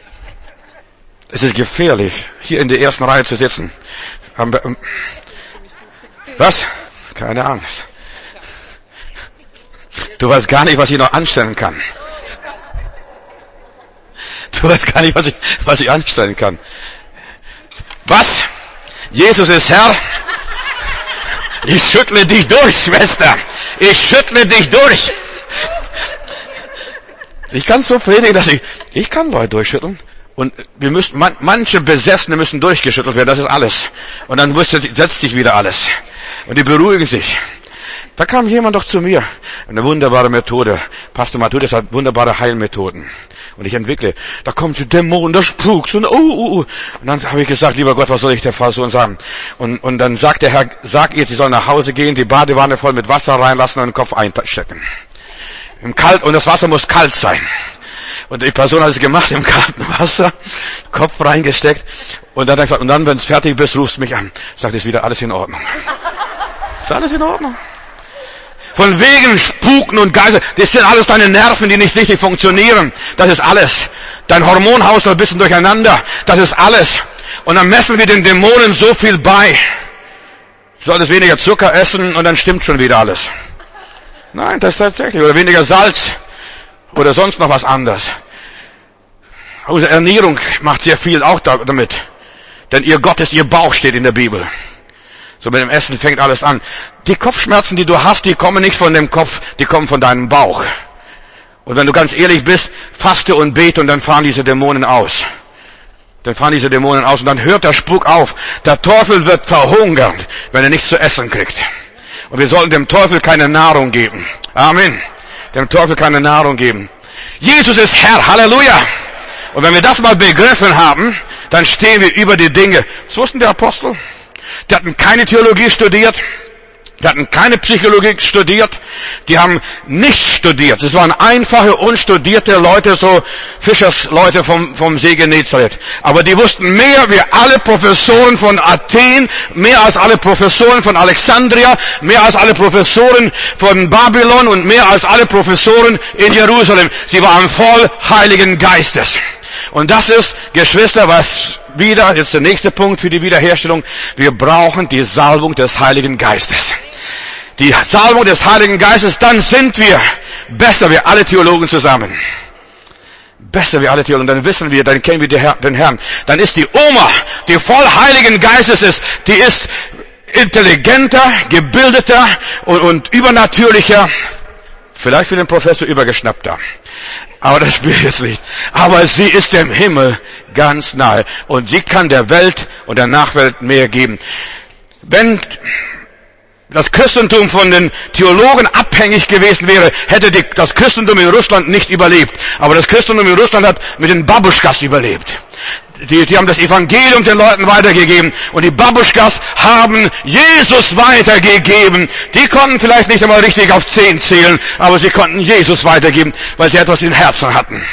Es ist gefährlich, hier in der ersten Reihe zu sitzen. Was? Keine Angst. Du weißt gar nicht, was ich noch anstellen kann. Du weißt gar nicht, was ich, was ich anstellen kann. Was? Jesus ist Herr? Ich schüttle dich durch, Schwester. Ich schüttle dich durch. Ich kann so predigen, dass ich, ich kann Leute durchschütteln. Und wir müssen, man, manche Besessene müssen durchgeschüttelt werden, das ist alles. Und dann setzt sich wieder alles. Und die beruhigen sich. Da kam jemand doch zu mir. Eine wunderbare Methode. Pastor Matthäus hat wunderbare Heilmethoden. Und ich entwickle. Da kommt der Dämon, der spukt. Und, uh, uh, uh. und dann habe ich gesagt, lieber Gott, was soll ich der Person sagen? Und, und dann sagt der Herr, sag ihr, sie soll nach Hause gehen, die Badewanne voll mit Wasser reinlassen und den Kopf einstecken. Im Kalt, und das Wasser muss kalt sein. Und die Person hat es gemacht, im kalten Wasser, Kopf reingesteckt. Und dann hat er gesagt, und dann, wenn es fertig bist, rufst du mich an. Sagt, ist wieder alles in Ordnung. Ist alles in Ordnung? Von wegen Spuken und Geister, das sind alles deine Nerven, die nicht richtig funktionieren. Das ist alles. Dein Hormonhaushalt ein bisschen durcheinander. Das ist alles. Und dann messen wir den Dämonen so viel bei. Du solltest weniger Zucker essen und dann stimmt schon wieder alles. Nein, das ist tatsächlich. Oder weniger Salz. Oder sonst noch was anderes. Unsere Ernährung macht sehr viel auch damit. Denn ihr Gott ist ihr Bauch, steht in der Bibel. So mit dem Essen fängt alles an. Die Kopfschmerzen, die du hast, die kommen nicht von dem Kopf, die kommen von deinem Bauch. Und wenn du ganz ehrlich bist, faste und bete und dann fahren diese Dämonen aus. Dann fahren diese Dämonen aus und dann hört der Spuk auf. Der Teufel wird verhungern, wenn er nichts zu essen kriegt. Und wir sollten dem Teufel keine Nahrung geben. Amen. Dem Teufel keine Nahrung geben. Jesus ist Herr. Halleluja. Und wenn wir das mal begriffen haben, dann stehen wir über die Dinge. Das wussten die Apostel. Die hatten keine Theologie studiert. Die hatten keine Psychologie studiert. Die haben nichts studiert. Es waren einfache, unstudierte Leute, so Fischersleute vom, vom See Genezareth. Aber die wussten mehr wie alle Professoren von Athen, mehr als alle Professoren von Alexandria, mehr als alle Professoren von Babylon und mehr als alle Professoren in Jerusalem. Sie waren voll Heiligen Geistes. Und das ist, Geschwister, was wieder, jetzt der nächste Punkt für die Wiederherstellung. Wir brauchen die Salbung des Heiligen Geistes. Die Salbung des Heiligen Geistes, dann sind wir besser wie alle Theologen zusammen. Besser wie alle Theologen, dann wissen wir, dann kennen wir den Herrn. Dann ist die Oma, die voll Heiligen Geistes ist, die ist intelligenter, gebildeter und, und übernatürlicher, vielleicht für den Professor übergeschnappter. Aber das spielt jetzt nicht. Aber sie ist dem Himmel ganz nahe. Und sie kann der Welt und der Nachwelt mehr geben. Wenn das Christentum von den Theologen abhängig gewesen wäre, hätte die, das Christentum in Russland nicht überlebt. Aber das Christentum in Russland hat mit den Babuschkas überlebt. Die, die haben das Evangelium den Leuten weitergegeben. Und die Babuschkas haben Jesus weitergegeben. Die konnten vielleicht nicht einmal richtig auf zehn zählen, aber sie konnten Jesus weitergeben, weil sie etwas im Herzen hatten.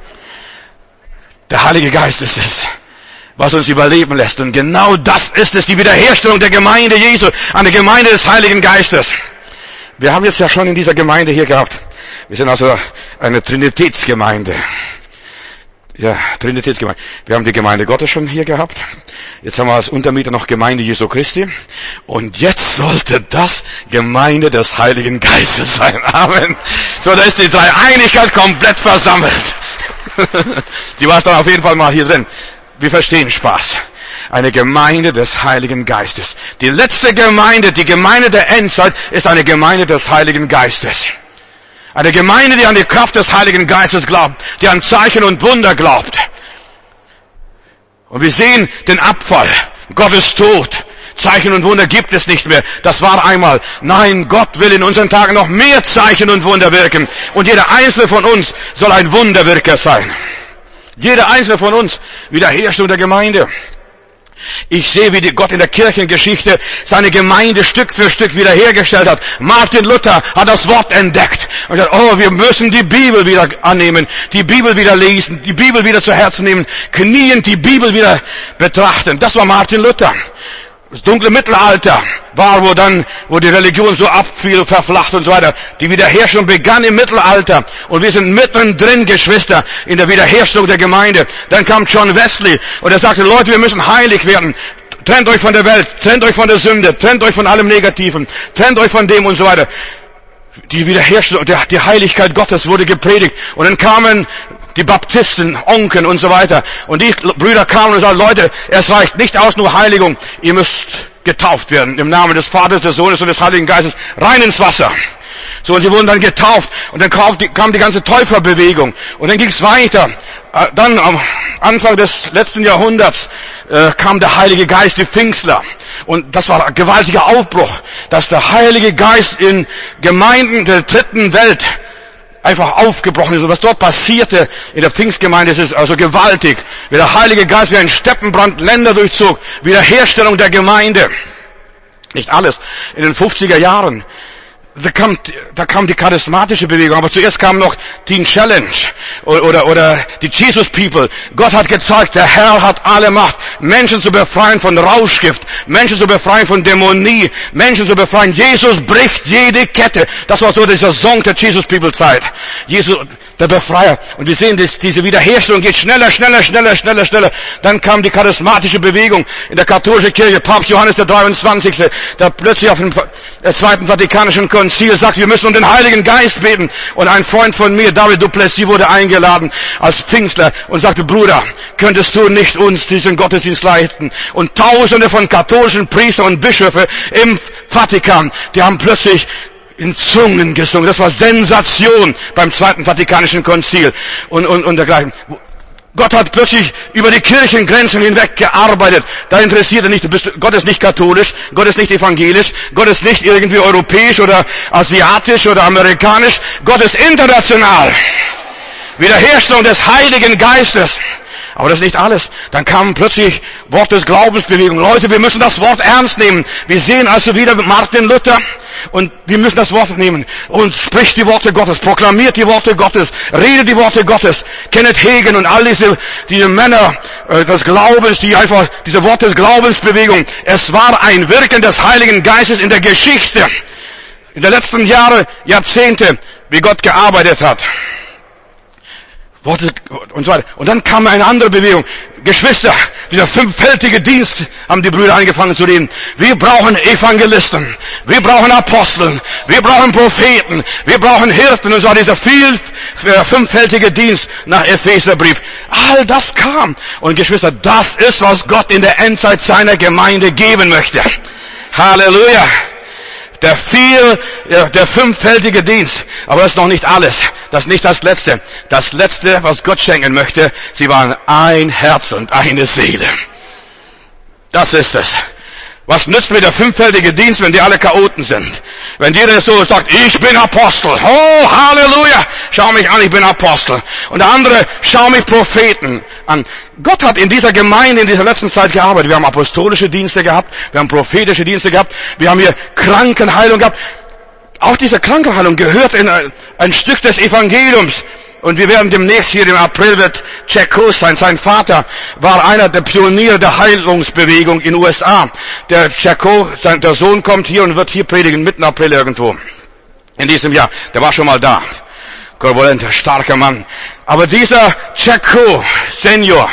Der Heilige Geist ist es, was uns überleben lässt. Und genau das ist es, die Wiederherstellung der Gemeinde Jesu, eine Gemeinde des Heiligen Geistes. Wir haben jetzt ja schon in dieser Gemeinde hier gehabt. Wir sind also eine Trinitätsgemeinde. Ja, Trinitätsgemeinde. Wir haben die Gemeinde Gottes schon hier gehabt. Jetzt haben wir als Untermieter noch Gemeinde Jesu Christi. Und jetzt sollte das Gemeinde des Heiligen Geistes sein. Amen. So, da ist die Dreieinigkeit komplett versammelt. Die war dann auf jeden Fall mal hier drin. Wir verstehen Spaß. Eine Gemeinde des Heiligen Geistes. Die letzte Gemeinde, die Gemeinde der Endzeit, ist eine Gemeinde des Heiligen Geistes. Eine Gemeinde, die an die Kraft des Heiligen Geistes glaubt, die an Zeichen und Wunder glaubt. Und wir sehen den Abfall. Gott ist tot. Zeichen und Wunder gibt es nicht mehr. Das war einmal. Nein, Gott will in unseren Tagen noch mehr Zeichen und Wunder wirken. Und jeder einzelne von uns soll ein Wunderwirker sein. Jeder einzelne von uns, Wiederherstellung der Gemeinde. Ich sehe, wie Gott in der Kirchengeschichte seine Gemeinde Stück für Stück wiederhergestellt hat. Martin Luther hat das Wort entdeckt und gesagt, oh, wir müssen die Bibel wieder annehmen, die Bibel wieder lesen, die Bibel wieder zu Herzen nehmen, kniend die Bibel wieder betrachten. Das war Martin Luther. Das dunkle Mittelalter war, wo dann, wo die Religion so abfiel, verflacht und so weiter. Die Wiederherstellung begann im Mittelalter. Und wir sind mittendrin, Geschwister, in der Wiederherstellung der Gemeinde. Dann kam John Wesley und er sagte, Leute, wir müssen heilig werden. Trennt euch von der Welt, trennt euch von der Sünde, trennt euch von allem Negativen, trennt euch von dem und so weiter. Die Wiederherstellung, die Heiligkeit Gottes wurde gepredigt. Und dann kamen die Baptisten, Onken und so weiter. Und die Brüder kamen und sagten, Leute, es reicht nicht aus nur Heiligung. Ihr müsst getauft werden im Namen des Vaters, des Sohnes und des Heiligen Geistes. Rein ins Wasser. So, und sie wurden dann getauft. Und dann kam die, kam die ganze Täuferbewegung. Und dann ging es weiter. Dann am Anfang des letzten Jahrhunderts äh, kam der Heilige Geist, die Pfingstler. Und das war ein gewaltiger Aufbruch, dass der Heilige Geist in Gemeinden der dritten Welt einfach aufgebrochen ist. Und was dort passierte in der Pfingstgemeinde, ist also gewaltig. Wie der Heilige Geist wie ein Steppenbrand Länder durchzog. Wiederherstellung der Gemeinde. Nicht alles. In den fünfziger Jahren Da kam, da kam die charismatische Bewegung, aber zuerst kam noch Teen Challenge oder, oder, oder die Jesus People. Gott hat gezeigt, der Herr hat alle Macht, Menschen zu befreien von Rauschgift, Menschen zu befreien von Dämonie, Menschen zu befreien. Jesus bricht jede Kette. Das war so dieser Song der Jesus People Zeit. Jesus, der Befreier. Und wir sehen, dass diese Wiederherstellung geht schneller, schneller, schneller, schneller, schneller. Dann kam die charismatische Bewegung in der katholischen Kirche. Papst Johannes der dreiundzwanzigste, der plötzlich auf dem Zweiten Vatikanischen Konzil sagt, wir müssen um den Heiligen Geist beten. Und ein Freund von mir, David Duplessis, wurde eingeladen als Pfingstler und sagte, Bruder, könntest du nicht uns diesen Gottesdienst leiten? Und Tausende von katholischen Priestern und Bischöfe im Vatikan, die haben plötzlich in Zungen gesungen. Das war Sensation beim Zweiten Vatikanischen Konzil und, und, und dergleichen. Gott hat plötzlich über die Kirchengrenzen hinweg gearbeitet. Da interessiert er nicht, Gott ist nicht katholisch, Gott ist nicht evangelisch, Gott ist nicht irgendwie europäisch oder asiatisch oder amerikanisch. Gott ist international. Wiederherstellung des Heiligen Geistes. Aber das ist nicht alles. Dann kam plötzlich Wort des Glaubensbewegung. Leute, wir müssen das Wort ernst nehmen. Wir sehen also wieder Martin Luther und wir müssen das Wort nehmen. Und spricht die Worte Gottes, proklamiert die Worte Gottes, redet die Worte Gottes. Kenneth Hagin und all diese, diese Männer äh, des Glaubens, die einfach, diese Worte des Glaubensbewegung. Es war ein Wirken des Heiligen Geistes in der Geschichte. In den letzten Jahren, Jahrzehnte, wie Gott gearbeitet hat. Worte und so weiter. Und dann kam eine andere Bewegung. Geschwister, dieser fünffältige Dienst haben die Brüder angefangen zu reden. Wir brauchen Evangelisten. Wir brauchen Aposteln. Wir brauchen Propheten. Wir brauchen Hirten. Und so war dieser viel, äh, fünffältige Dienst nach Epheserbrief. All das kam. Und Geschwister, das ist, was Gott in der Endzeit seiner Gemeinde geben möchte. Halleluja. Der viel, der fünffältige Dienst. Aber das ist noch nicht alles. Das ist nicht das Letzte. Das Letzte, was Gott schenken möchte, sie waren ein Herz und eine Seele. Das ist es. Was nützt mir der fünffältige Dienst, wenn die alle Chaoten sind? Wenn jeder so sagt, ich bin Apostel. Oh, Halleluja. Schau mich an, ich bin Apostel. Und der andere, schau mich Propheten an. Gott hat in dieser Gemeinde in dieser letzten Zeit gearbeitet. Wir haben apostolische Dienste gehabt. Wir haben prophetische Dienste gehabt. Wir haben hier Krankenheilung gehabt. Auch diese Krankenheilung gehört in ein, ein Stück des Evangeliums. Und wir werden demnächst hier im April wird Jack Coase sein. Sein Vater war einer der Pioniere der Heilungsbewegung in den U S A. Der Jack Coase, sein, der Sohn kommt hier und wird hier predigen, mitten April irgendwo. In diesem Jahr. Der war schon mal da. Korpulenter, starker Mann. Aber dieser Jack Coase, Senior,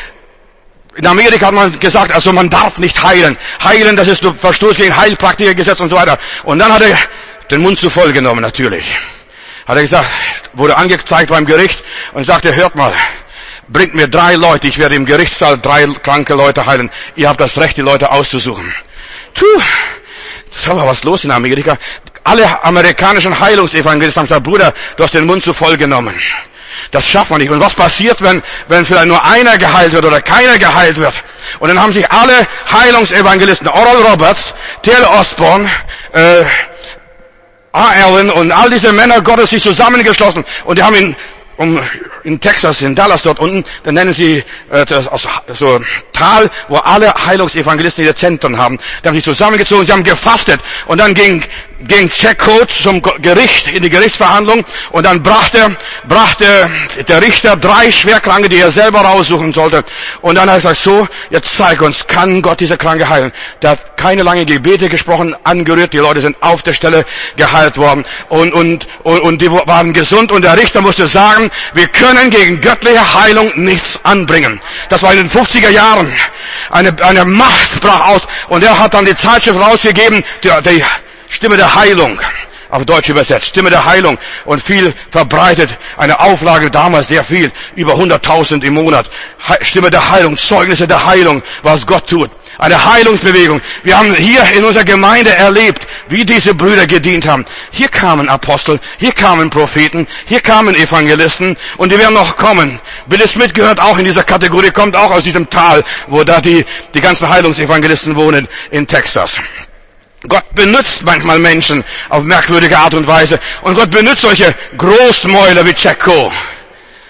in Amerika hat man gesagt, also man darf nicht heilen. Heilen, das ist Verstoß gegen Heilpraktikergesetz und so weiter. Und dann hat er den Mund zu voll genommen, natürlich. Hat er gesagt, wurde angezeigt beim Gericht und sagte, hört mal, bringt mir drei Leute, ich werde im Gerichtssaal drei kranke Leute heilen. Ihr habt das Recht, die Leute auszusuchen. Puh, das war was los in Amerika. Alle amerikanischen Heilungsevangelisten haben gesagt, Bruder, du hast den Mund zu voll genommen. Das schafft man nicht. Und was passiert, wenn, wenn vielleicht nur einer geheilt wird oder keiner geheilt wird? Und dann haben sich alle Heilungsevangelisten, Oral Roberts, Taylor Osborne, äh, A. Allen und all diese Männer Gottes sich zusammengeschlossen und die haben in, um, in Texas, in Dallas dort unten, dann nennen sie äh, das, also, so Tal, wo alle Heilungsevangelisten ihre Zentren haben. Die haben sich zusammengezogen, sie haben gefastet und dann ging ging Jack Coates zum Gericht, in die Gerichtsverhandlung und dann brachte brachte der Richter drei Schwerkranke, die er selber raussuchen sollte. Und dann hat er gesagt, so, jetzt zeig uns, kann Gott diese Kranke heilen? Der hat keine lange Gebete gesprochen, angerührt, die Leute sind auf der Stelle geheilt worden und und und, und die waren gesund und der Richter musste sagen, wir können gegen göttliche Heilung nichts anbringen. Das war in den fünfziger Jahren. Eine, eine Macht brach aus und er hat dann die Zeitschrift rausgegeben, die, die Stimme der Heilung, auf Deutsch übersetzt, Stimme der Heilung und viel verbreitet, eine Auflage damals sehr viel, über hunderttausend im Monat. Stimme der Heilung, Zeugnisse der Heilung, was Gott tut. Eine Heilungsbewegung. Wir haben hier in unserer Gemeinde erlebt, wie diese Brüder gedient haben. Hier kamen Apostel, hier kamen Propheten, hier kamen Evangelisten und die werden noch kommen. Billy Smith gehört auch in dieser Kategorie, kommt auch aus diesem Tal, wo da die, die ganzen Heilungsevangelisten wohnen in Texas. Gott benutzt manchmal Menschen auf merkwürdige Art und Weise. Und Gott benutzt solche Großmäuler wie Jack Coase.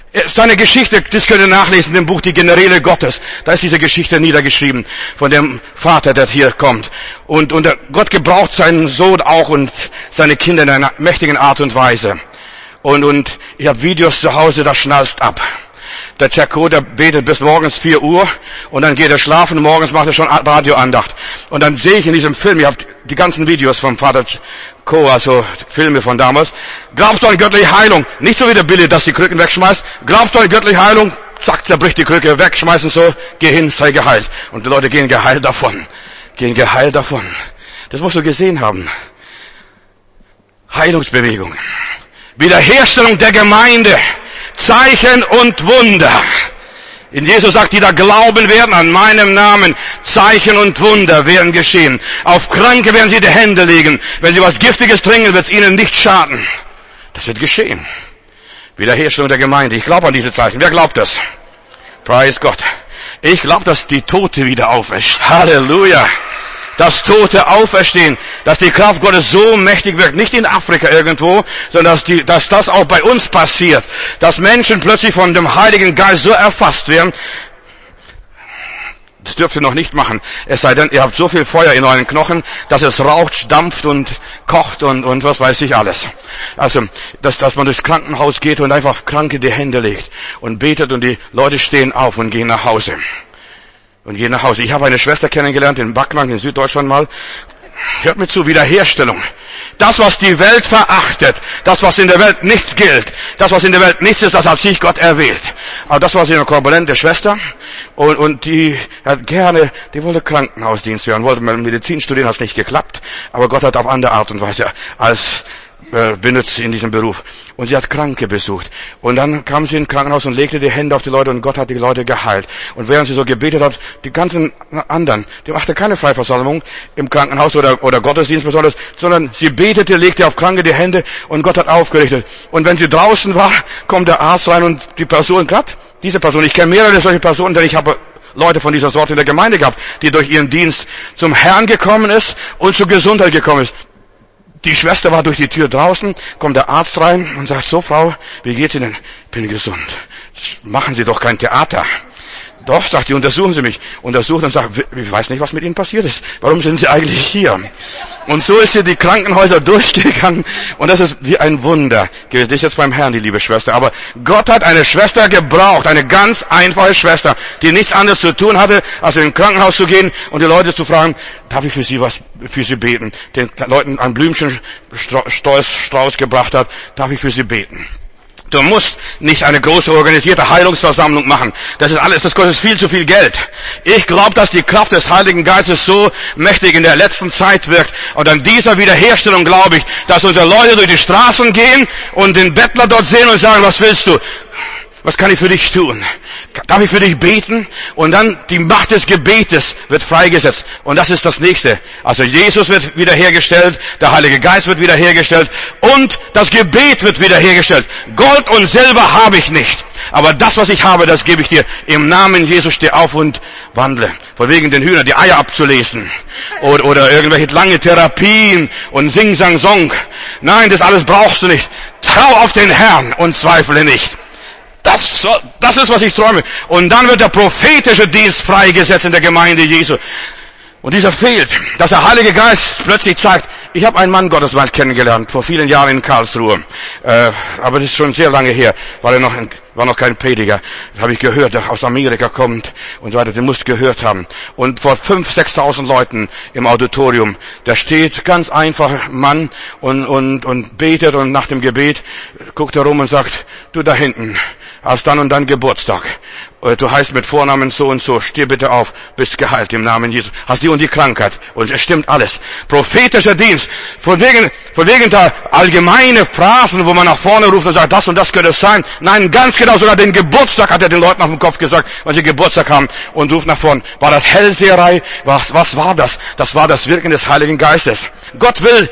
Seine Geschichte, das könnt ihr nachlesen im Buch Die Generäle Gottes. Da ist diese Geschichte niedergeschrieben von dem Vater, der hier kommt. Und, und Gott gebraucht seinen Sohn auch und seine Kinder in einer mächtigen Art und Weise. Und, und ich habe Videos zu Hause, da schnallst ab. Der Tschako, der betet bis morgens vier Uhr und dann geht er schlafen und morgens macht er schon Radioandacht. Und dann sehe ich in diesem Film, ich habe die ganzen Videos vom Vater Co., also Filme von damals. Glaubst du an göttliche Heilung? Nicht so wie der Billy, dass die Krücken wegschmeißt. Glaubst du an göttliche Heilung? Zack, zerbricht die Krücke weg, schmeißen so, geh hin, sei geheilt. Und die Leute gehen geheilt davon. Gehen geheilt davon. Das musst du gesehen haben. Heilungsbewegung. Wiederherstellung der Gemeinde. Zeichen und Wunder. In Jesus sagt, die da glauben werden an meinem Namen, Zeichen und Wunder werden geschehen. Auf Kranke werden sie die Hände legen. Wenn sie was Giftiges trinken, wird es ihnen nicht schaden. Das wird geschehen. Wiederherstellung der Gemeinde. Ich glaube an diese Zeichen. Wer glaubt das? Preis Gott. Ich glaube, dass die Tote wieder auferstehen. Halleluja. Dass Tote auferstehen, dass die Kraft Gottes so mächtig wirkt, nicht in Afrika irgendwo, sondern dass, die, dass das auch bei uns passiert, dass Menschen plötzlich von dem Heiligen Geist so erfasst werden. Das dürft ihr noch nicht machen, es sei denn, ihr habt so viel Feuer in euren Knochen, dass es raucht, dampft und kocht und, und was weiß ich alles. Also, dass, dass man durchs Krankenhaus geht und einfach Kranke die Hände legt und betet und die Leute stehen auf und gehen nach Hause. Und gehen nach Hause. Ich habe eine Schwester kennengelernt in Backnang in Süddeutschland mal. Hört mir zu, Wiederherstellung. Das, was die Welt verachtet, das, was in der Welt nichts gilt, das, was in der Welt nichts ist, das hat sich Gott erwählt. Aber das war sie eine korpulente Schwester und, und die hat gerne, die wollte Krankenhausdienst werden, wollte mal Medizin studieren, hat es nicht geklappt, aber Gott hat auf andere Art und Weise als äh, benutzt in diesem Beruf. Und sie hat Kranke besucht. Und dann kam sie ins Krankenhaus und legte die Hände auf die Leute und Gott hat die Leute geheilt. Und während sie so gebetet hat, die ganzen anderen, die machte keine Freiversammlung im Krankenhaus oder, oder Gottesdienst besonders, sondern sie betete, legte auf Kranke die Hände und Gott hat aufgerichtet. Und wenn sie draußen war, kommt der Arzt rein und die Person, gerade diese Person, ich kenne mehrere solche Personen, denn ich habe Leute von dieser Sorte in der Gemeinde gehabt, die durch ihren Dienst zum Herrn gekommen ist und zur Gesundheit gekommen ist. Die Schwester war durch die Tür draußen, kommt der Arzt rein und sagt, so Frau, wie geht's Ihnen? Ich bin gesund. Machen Sie doch kein Theater. Doch, sagt die, untersuchen Sie mich. Untersuchen und sagt, ich weiß nicht, was mit Ihnen passiert ist. Warum sind Sie eigentlich hier? Und so ist sie die Krankenhäuser durchgegangen und das ist wie ein Wunder gewesen. Das ist jetzt beim Herrn, die liebe Schwester. Aber Gott hat eine Schwester gebraucht, eine ganz einfache Schwester, die nichts anderes zu tun hatte, als in ein Krankenhaus zu gehen und die Leute zu fragen, darf ich für Sie was, für Sie beten? Den Leuten ein Blümchenstrauß gebracht hat, darf ich für Sie beten? Du musst nicht eine große organisierte Heilungsversammlung machen. Das ist alles, das kostet viel zu viel Geld. Ich glaube, dass die Kraft des Heiligen Geistes so mächtig in der letzten Zeit wirkt. Und an dieser Wiederherstellung glaube ich, dass unsere Leute durch die Straßen gehen und den Bettler dort sehen und sagen, was willst du? Was kann ich für dich tun? Darf ich für dich beten? Und dann die Macht des Gebetes wird freigesetzt. Und das ist das Nächste. Also Jesus wird wiederhergestellt, der Heilige Geist wird wiederhergestellt und das Gebet wird wiederhergestellt. Gold und Silber habe ich nicht. Aber das, was ich habe, das gebe ich dir. Im Namen Jesus steh auf und wandle. Von wegen den Hühnern die Eier abzulesen. Oder, oder irgendwelche lange Therapien und Sing, Sang, Song. Nein, das alles brauchst du nicht. Trau auf den Herrn und zweifle nicht. Das, das ist, was ich träume. Und dann wird der prophetische Dienst freigesetzt in der Gemeinde Jesu. Und dieser fehlt, dass der Heilige Geist plötzlich zeigt, ich habe einen Mann Gottes mal kennengelernt, vor vielen Jahren in Karlsruhe. Äh, aber das ist schon sehr lange her, war er noch, war noch kein Prediger. Das habe ich gehört, der aus Amerika kommt und so weiter, den musst du gehört haben. Und vor fünf, sechstausend Leuten im Auditorium, da steht ganz einfach Mann und, und, und betet und nach dem Gebet guckt er rum und sagt, du da hinten, hast dann und dann Geburtstag. Du heißt mit Vornamen so und so, steh bitte auf, bist geheilt im Namen Jesus. Hast die und die Krankheit. Und es stimmt alles. Prophetischer Dienst. Von wegen, von wegen der allgemeine Phrasen, wo man nach vorne ruft und sagt, das und das könnte es sein. Nein, ganz genau, sogar den Geburtstag hat er den Leuten auf den Kopf gesagt, wenn sie Geburtstag haben und ruft nach vorne. War das Hellseherei? Was, was war das? Das war das Wirken des Heiligen Geistes. Gott will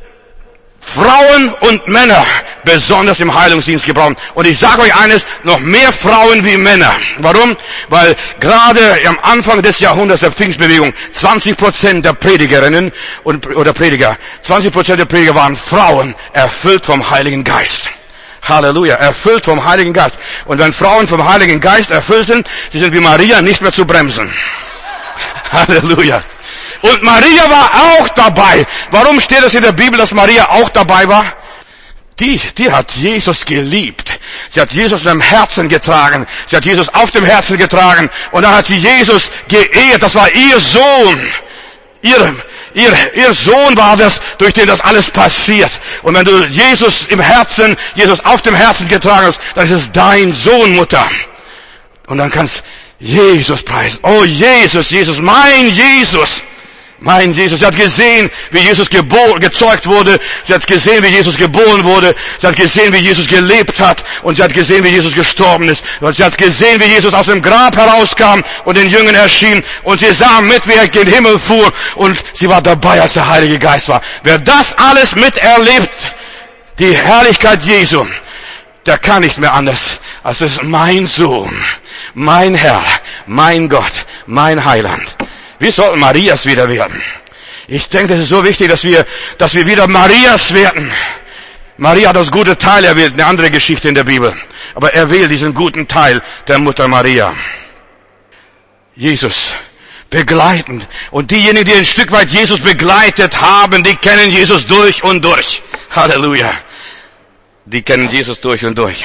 Frauen und Männer besonders im Heilungsdienst gebrauchen. Und ich sage euch eines, noch mehr Frauen wie Männer. Warum? Weil gerade am Anfang des Jahrhunderts der Pfingstbewegung zwanzig Prozent der Predigerinnen und, oder Prediger, zwanzig Prozent der Prediger waren Frauen, erfüllt vom Heiligen Geist. Halleluja. Erfüllt vom Heiligen Geist. Und wenn Frauen vom Heiligen Geist erfüllt sind, sie sind wie Maria nicht mehr zu bremsen. Halleluja. Und Maria war auch dabei. Warum steht es in der Bibel, dass Maria auch dabei war? Die, die hat Jesus geliebt. Sie hat Jesus in dem Herzen getragen. Sie hat Jesus auf dem Herzen getragen. Und dann hat sie Jesus geehrt. Das war ihr Sohn. Ihr, ihr, ihr Sohn war das, durch den das alles passiert. Und wenn du Jesus im Herzen, Jesus auf dem Herzen getragen hast, dann ist es dein Sohn, Mutter. Und dann kannst Jesus preisen. Oh Jesus, Jesus, mein Jesus. Mein Jesus, sie hat gesehen, wie Jesus geboren, gezeugt wurde. Sie hat gesehen, wie Jesus geboren wurde. Sie hat gesehen, wie Jesus gelebt hat. Und sie hat gesehen, wie Jesus gestorben ist. Und sie hat gesehen, wie Jesus aus dem Grab herauskam und den Jüngern erschien. Und sie sah mit, wie er in den Himmel fuhr. Und sie war dabei, als der Heilige Geist war. Wer das alles miterlebt, die Herrlichkeit Jesu, der kann nicht mehr anders, als es ist mein Sohn, mein Herr, mein Gott, mein Heiland. Wir sollten Marias wieder werden. Ich denke, das ist so wichtig, dass wir, dass wir wieder Marias werden. Maria hat das gute Teil erwählt, eine andere Geschichte in der Bibel. Aber er wählt diesen guten Teil der Mutter Maria. Jesus begleitend. Und diejenigen, die ein Stück weit Jesus begleitet haben, die kennen Jesus durch und durch. Halleluja. Die kennen Jesus durch und durch.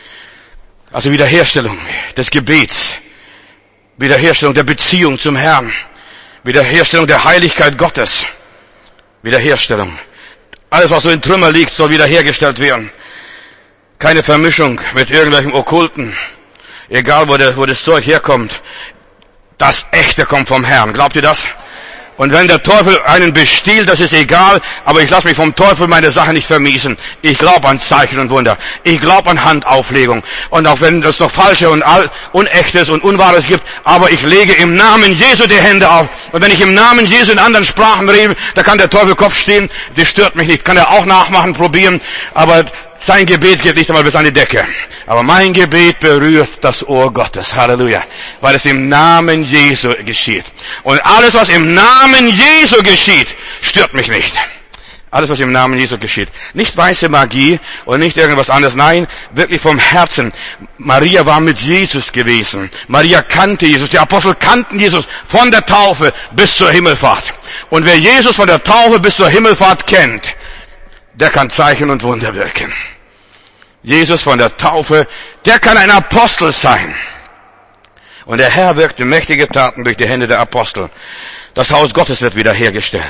Also Wiederherstellung des Gebets. Wiederherstellung der Beziehung zum Herrn. Wiederherstellung der Heiligkeit Gottes. Wiederherstellung. Alles, was so in Trümmer liegt, soll wiederhergestellt werden. Keine Vermischung mit irgendwelchen Okkulten. Egal, wo, der, wo das Zeug herkommt. Das Echte kommt vom Herrn. Glaubt ihr das? Und wenn der Teufel einen bestiehlt, das ist egal, aber ich lasse mich vom Teufel meine Sache nicht vermiesen. Ich glaube an Zeichen und Wunder. Ich glaube an Handauflegung. Und auch wenn es noch falsche und Unechtes und Unwahres gibt, aber ich lege im Namen Jesu die Hände auf. Und wenn ich im Namen Jesu in anderen Sprachen rede, da kann der Teufel Kopf stehen. Das stört mich nicht. Kann er auch nachmachen, probieren. Aber sein Gebet geht nicht einmal bis an die Decke. Aber mein Gebet berührt das Ohr Gottes. Halleluja. Weil es im Namen Jesu geschieht. Und alles, was im Namen Jesu geschieht, stört mich nicht. Alles, was im Namen Jesu geschieht. Nicht weiße Magie und nicht irgendwas anderes. Nein, wirklich vom Herzen. Maria war mit Jesus gewesen. Maria kannte Jesus. Die Apostel kannten Jesus von der Taufe bis zur Himmelfahrt. Und wer Jesus von der Taufe bis zur Himmelfahrt kennt, der kann Zeichen und Wunder wirken. Jesus von der Taufe, der kann ein Apostel sein. Und der Herr wirkte mächtige Taten durch die Hände der Apostel. Das Haus Gottes wird wiederhergestellt.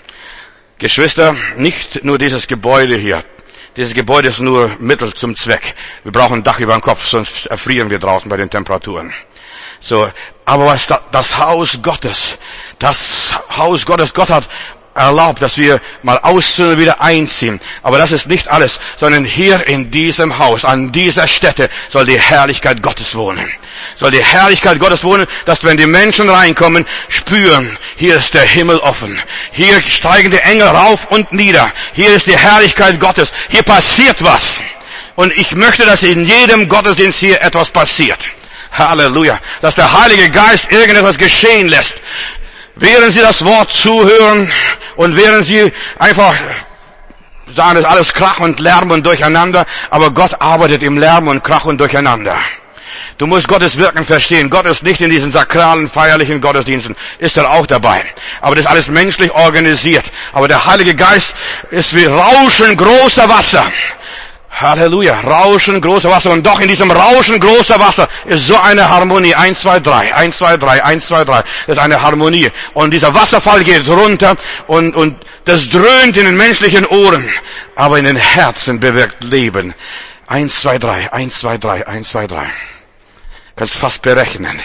Geschwister, nicht nur dieses Gebäude hier. Dieses Gebäude ist nur Mittel zum Zweck. Wir brauchen ein Dach über den Kopf, sonst erfrieren wir draußen bei den Temperaturen. So, aber was da, das Haus Gottes, das Haus Gottes, Gott hat erlaubt, dass wir mal ausziehen und wieder einziehen. Aber das ist nicht alles, sondern hier in diesem Haus, an dieser Stätte, soll die Herrlichkeit Gottes wohnen. Soll die Herrlichkeit Gottes wohnen, dass wenn die Menschen reinkommen, spüren, hier ist der Himmel offen. Hier steigen die Engel rauf und nieder. Hier ist die Herrlichkeit Gottes. Hier passiert was. Und ich möchte, dass in jedem Gottesdienst hier etwas passiert. Halleluja. Dass der Heilige Geist irgendetwas geschehen lässt. Während Sie das Wort zuhören und während Sie einfach sagen, es ist alles Krach und Lärm und Durcheinander, aber Gott arbeitet im Lärm und Krach und Durcheinander. Du musst Gottes Wirken verstehen. Gott ist nicht in diesen sakralen, feierlichen Gottesdiensten. Ist er auch dabei. Aber das ist alles menschlich organisiert. Aber der Heilige Geist ist wie Rauschen großer Wasser. Halleluja, Rauschen, großer Wasser. Und doch in diesem Rauschen, großer Wasser ist so eine Harmonie. Eins, zwei, drei, eins, zwei, drei, eins, zwei, drei. Das ist eine Harmonie. Und dieser Wasserfall geht runter und, und das dröhnt in den menschlichen Ohren. Aber in den Herzen bewirkt Leben. Eins, zwei, drei, eins, zwei, drei, eins, zwei, drei. Kannst fast berechnen.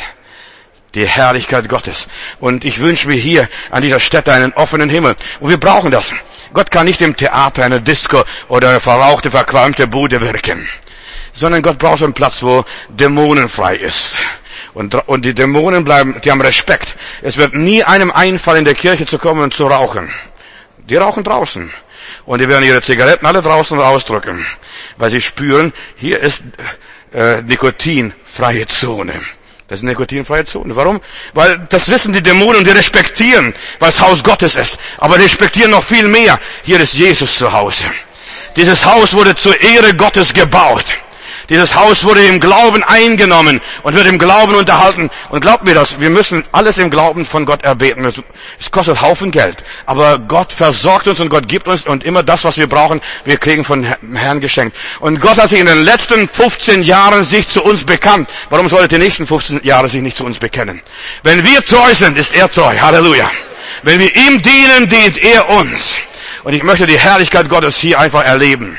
Die Herrlichkeit Gottes. Und ich wünsche mir hier an dieser Stätte einen offenen Himmel. Und wir brauchen das. Gott kann nicht im Theater, eine Disco oder eine verrauchte, verqualmte Bude wirken. Sondern Gott braucht einen Platz, wo dämonenfrei ist. Und, und die Dämonen bleiben, die haben Respekt. Es wird nie einem einfallen, in der Kirche zu kommen und zu rauchen. Die rauchen draußen. Und die werden ihre Zigaretten alle draußen rausdrücken. Weil sie spüren, hier ist äh, nikotinfreie Zone. Das ist eine nikotinfreie Zone. Warum? Weil das wissen die Dämonen und die respektieren, weil es Haus Gottes ist. Aber respektieren noch viel mehr. Hier ist Jesus zu Hause. Dieses Haus wurde zur Ehre Gottes gebaut. Dieses Haus wurde im Glauben eingenommen und wird im Glauben unterhalten. Und glaubt mir das, wir müssen alles im Glauben von Gott erbeten. Es kostet Haufen Geld. Aber Gott versorgt uns und Gott gibt uns und immer das, was wir brauchen, wir kriegen von Herrn geschenkt. Und Gott hat sich in den letzten fünfzehn Jahren sich zu uns bekannt. Warum sollte die nächsten fünfzehn Jahre sich nicht zu uns bekennen? Wenn wir treu sind, ist er treu. Halleluja. Wenn wir ihm dienen, dient er uns. Und ich möchte die Herrlichkeit Gottes hier einfach erleben.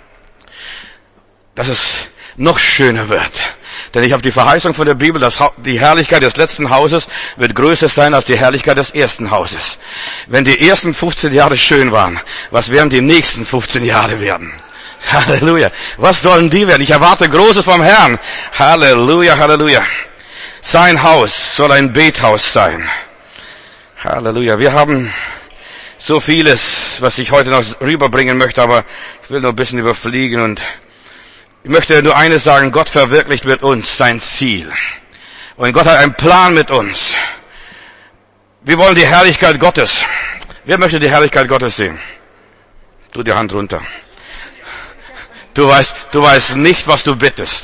Dass es noch schöner wird. Denn ich habe die Verheißung von der Bibel, dass die Herrlichkeit des letzten Hauses wird größer sein als die Herrlichkeit des ersten Hauses. Wenn die ersten fünfzehn Jahre schön waren, was werden die nächsten fünfzehn Jahre werden? Halleluja. Was sollen die werden? Ich erwarte Großes vom Herrn. Halleluja, Halleluja. Sein Haus soll ein Bethaus sein. Halleluja. Wir haben so vieles, was ich heute noch rüberbringen möchte, aber ich will nur ein bisschen überfliegen und ich möchte nur eines sagen, Gott verwirklicht mit uns sein Ziel. Und Gott hat einen Plan mit uns. Wir wollen die Herrlichkeit Gottes. Wer möchte die Herrlichkeit Gottes sehen? Tu die Hand runter. Du weißt, du weißt nicht, was du bittest.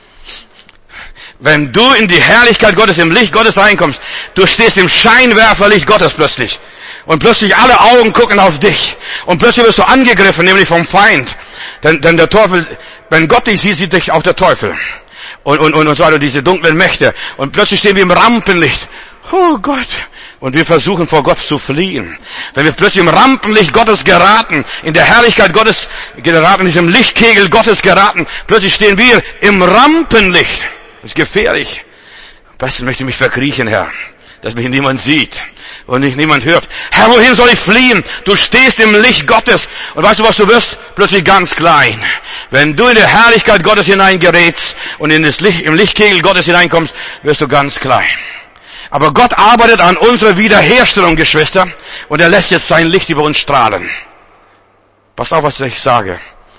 Wenn du in die Herrlichkeit Gottes, im Licht Gottes reinkommst, du stehst im Scheinwerferlicht Gottes plötzlich. Und plötzlich alle Augen gucken auf dich. Und plötzlich wirst du angegriffen, nämlich vom Feind. Denn, denn der Teufel, wenn Gott dich sieht, sieht dich auch der Teufel. Und, und, und, und so weiter, diese dunklen Mächte. Und plötzlich stehen wir im Rampenlicht. Oh Gott. Und wir versuchen vor Gott zu fliehen. Wenn wir plötzlich im Rampenlicht Gottes geraten, in der Herrlichkeit Gottes geraten, in diesem Lichtkegel Gottes geraten, plötzlich stehen wir im Rampenlicht. Das ist gefährlich. Am besten möchte ich mich verkriechen, Herr, dass mich niemand sieht und nicht niemand hört. Herr, wohin soll ich fliehen? Du stehst im Licht Gottes. Und weißt du, was du wirst? Plötzlich ganz klein. Wenn du in die Herrlichkeit Gottes hineingerätst und in das Licht, im Lichtkegel Gottes hineinkommst, wirst du ganz klein. Aber Gott arbeitet an unserer Wiederherstellung, Geschwister, und er lässt jetzt sein Licht über uns strahlen. Passt auf, was ich sage.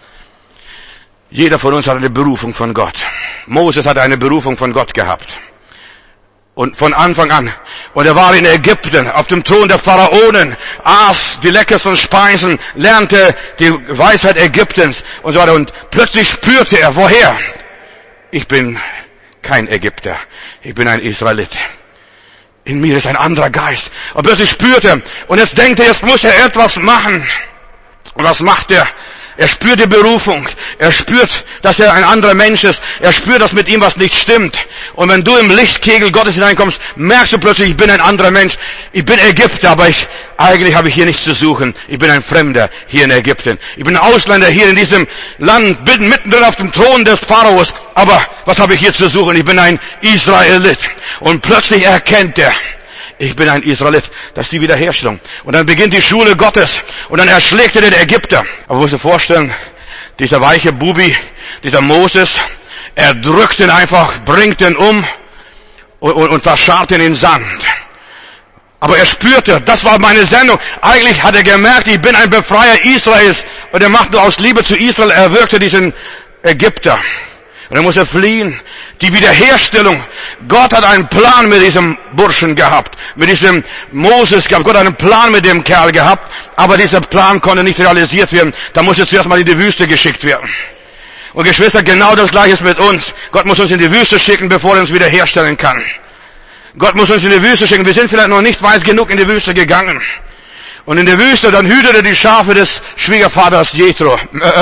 Jeder von uns hat eine Berufung von Gott. Moses hatte eine Berufung von Gott gehabt. Und von Anfang an. Und er war in Ägypten, auf dem Thron der Pharaonen, aß die leckersten Speisen, lernte die Weisheit Ägyptens und so weiter. Und plötzlich spürte er, woher? Ich bin kein Ägypter. Ich bin ein Israelit. In mir ist ein anderer Geist. Und plötzlich spürte er. Und jetzt denkt er, jetzt muss er etwas machen. Und was macht er? Er spürt die Berufung. Er spürt, dass er ein anderer Mensch ist. Er spürt, dass mit ihm was nicht stimmt. Und wenn du im Lichtkegel Gottes hineinkommst, merkst du plötzlich, ich bin ein anderer Mensch. Ich bin Ägypter, aber ich, eigentlich habe ich hier nichts zu suchen. Ich bin ein Fremder hier in Ägypten. Ich bin ein Ausländer hier in diesem Land, bin mittendrin auf dem Thron des Pharaos. Aber was habe ich hier zu suchen? Ich bin ein Israelit. Und plötzlich erkennt er, ich bin ein Israelit. Das ist die Wiederherstellung. Und dann beginnt die Schule Gottes. Und dann erschlägt er den Ägypter. Aber musst du dir vorstellen, dieser weiche Bubi, dieser Moses, er drückt ihn einfach, bringt ihn um und, und, und verscharrt ihn in Sand. Aber er spürte, das war meine Sendung. Eigentlich hat er gemerkt, ich bin ein Befreier Israels. Und er macht nur aus Liebe zu Israel, er wirkte diesen Ägypter. Und dann muss er fliehen. Die Wiederherstellung. Gott hat einen Plan mit diesem Burschen gehabt. Mit diesem Moses gehabt. Gott hat einen Plan mit dem Kerl gehabt. Aber dieser Plan konnte nicht realisiert werden. Da muss er zuerst mal in die Wüste geschickt werden. Und Geschwister, genau das Gleiche ist mit uns. Gott muss uns in die Wüste schicken, bevor er uns wiederherstellen kann. Gott muss uns in die Wüste schicken. Wir sind vielleicht noch nicht weit genug in die Wüste gegangen. Und in der Wüste, dann hütete die Schafe des Schwiegervaters Jethro.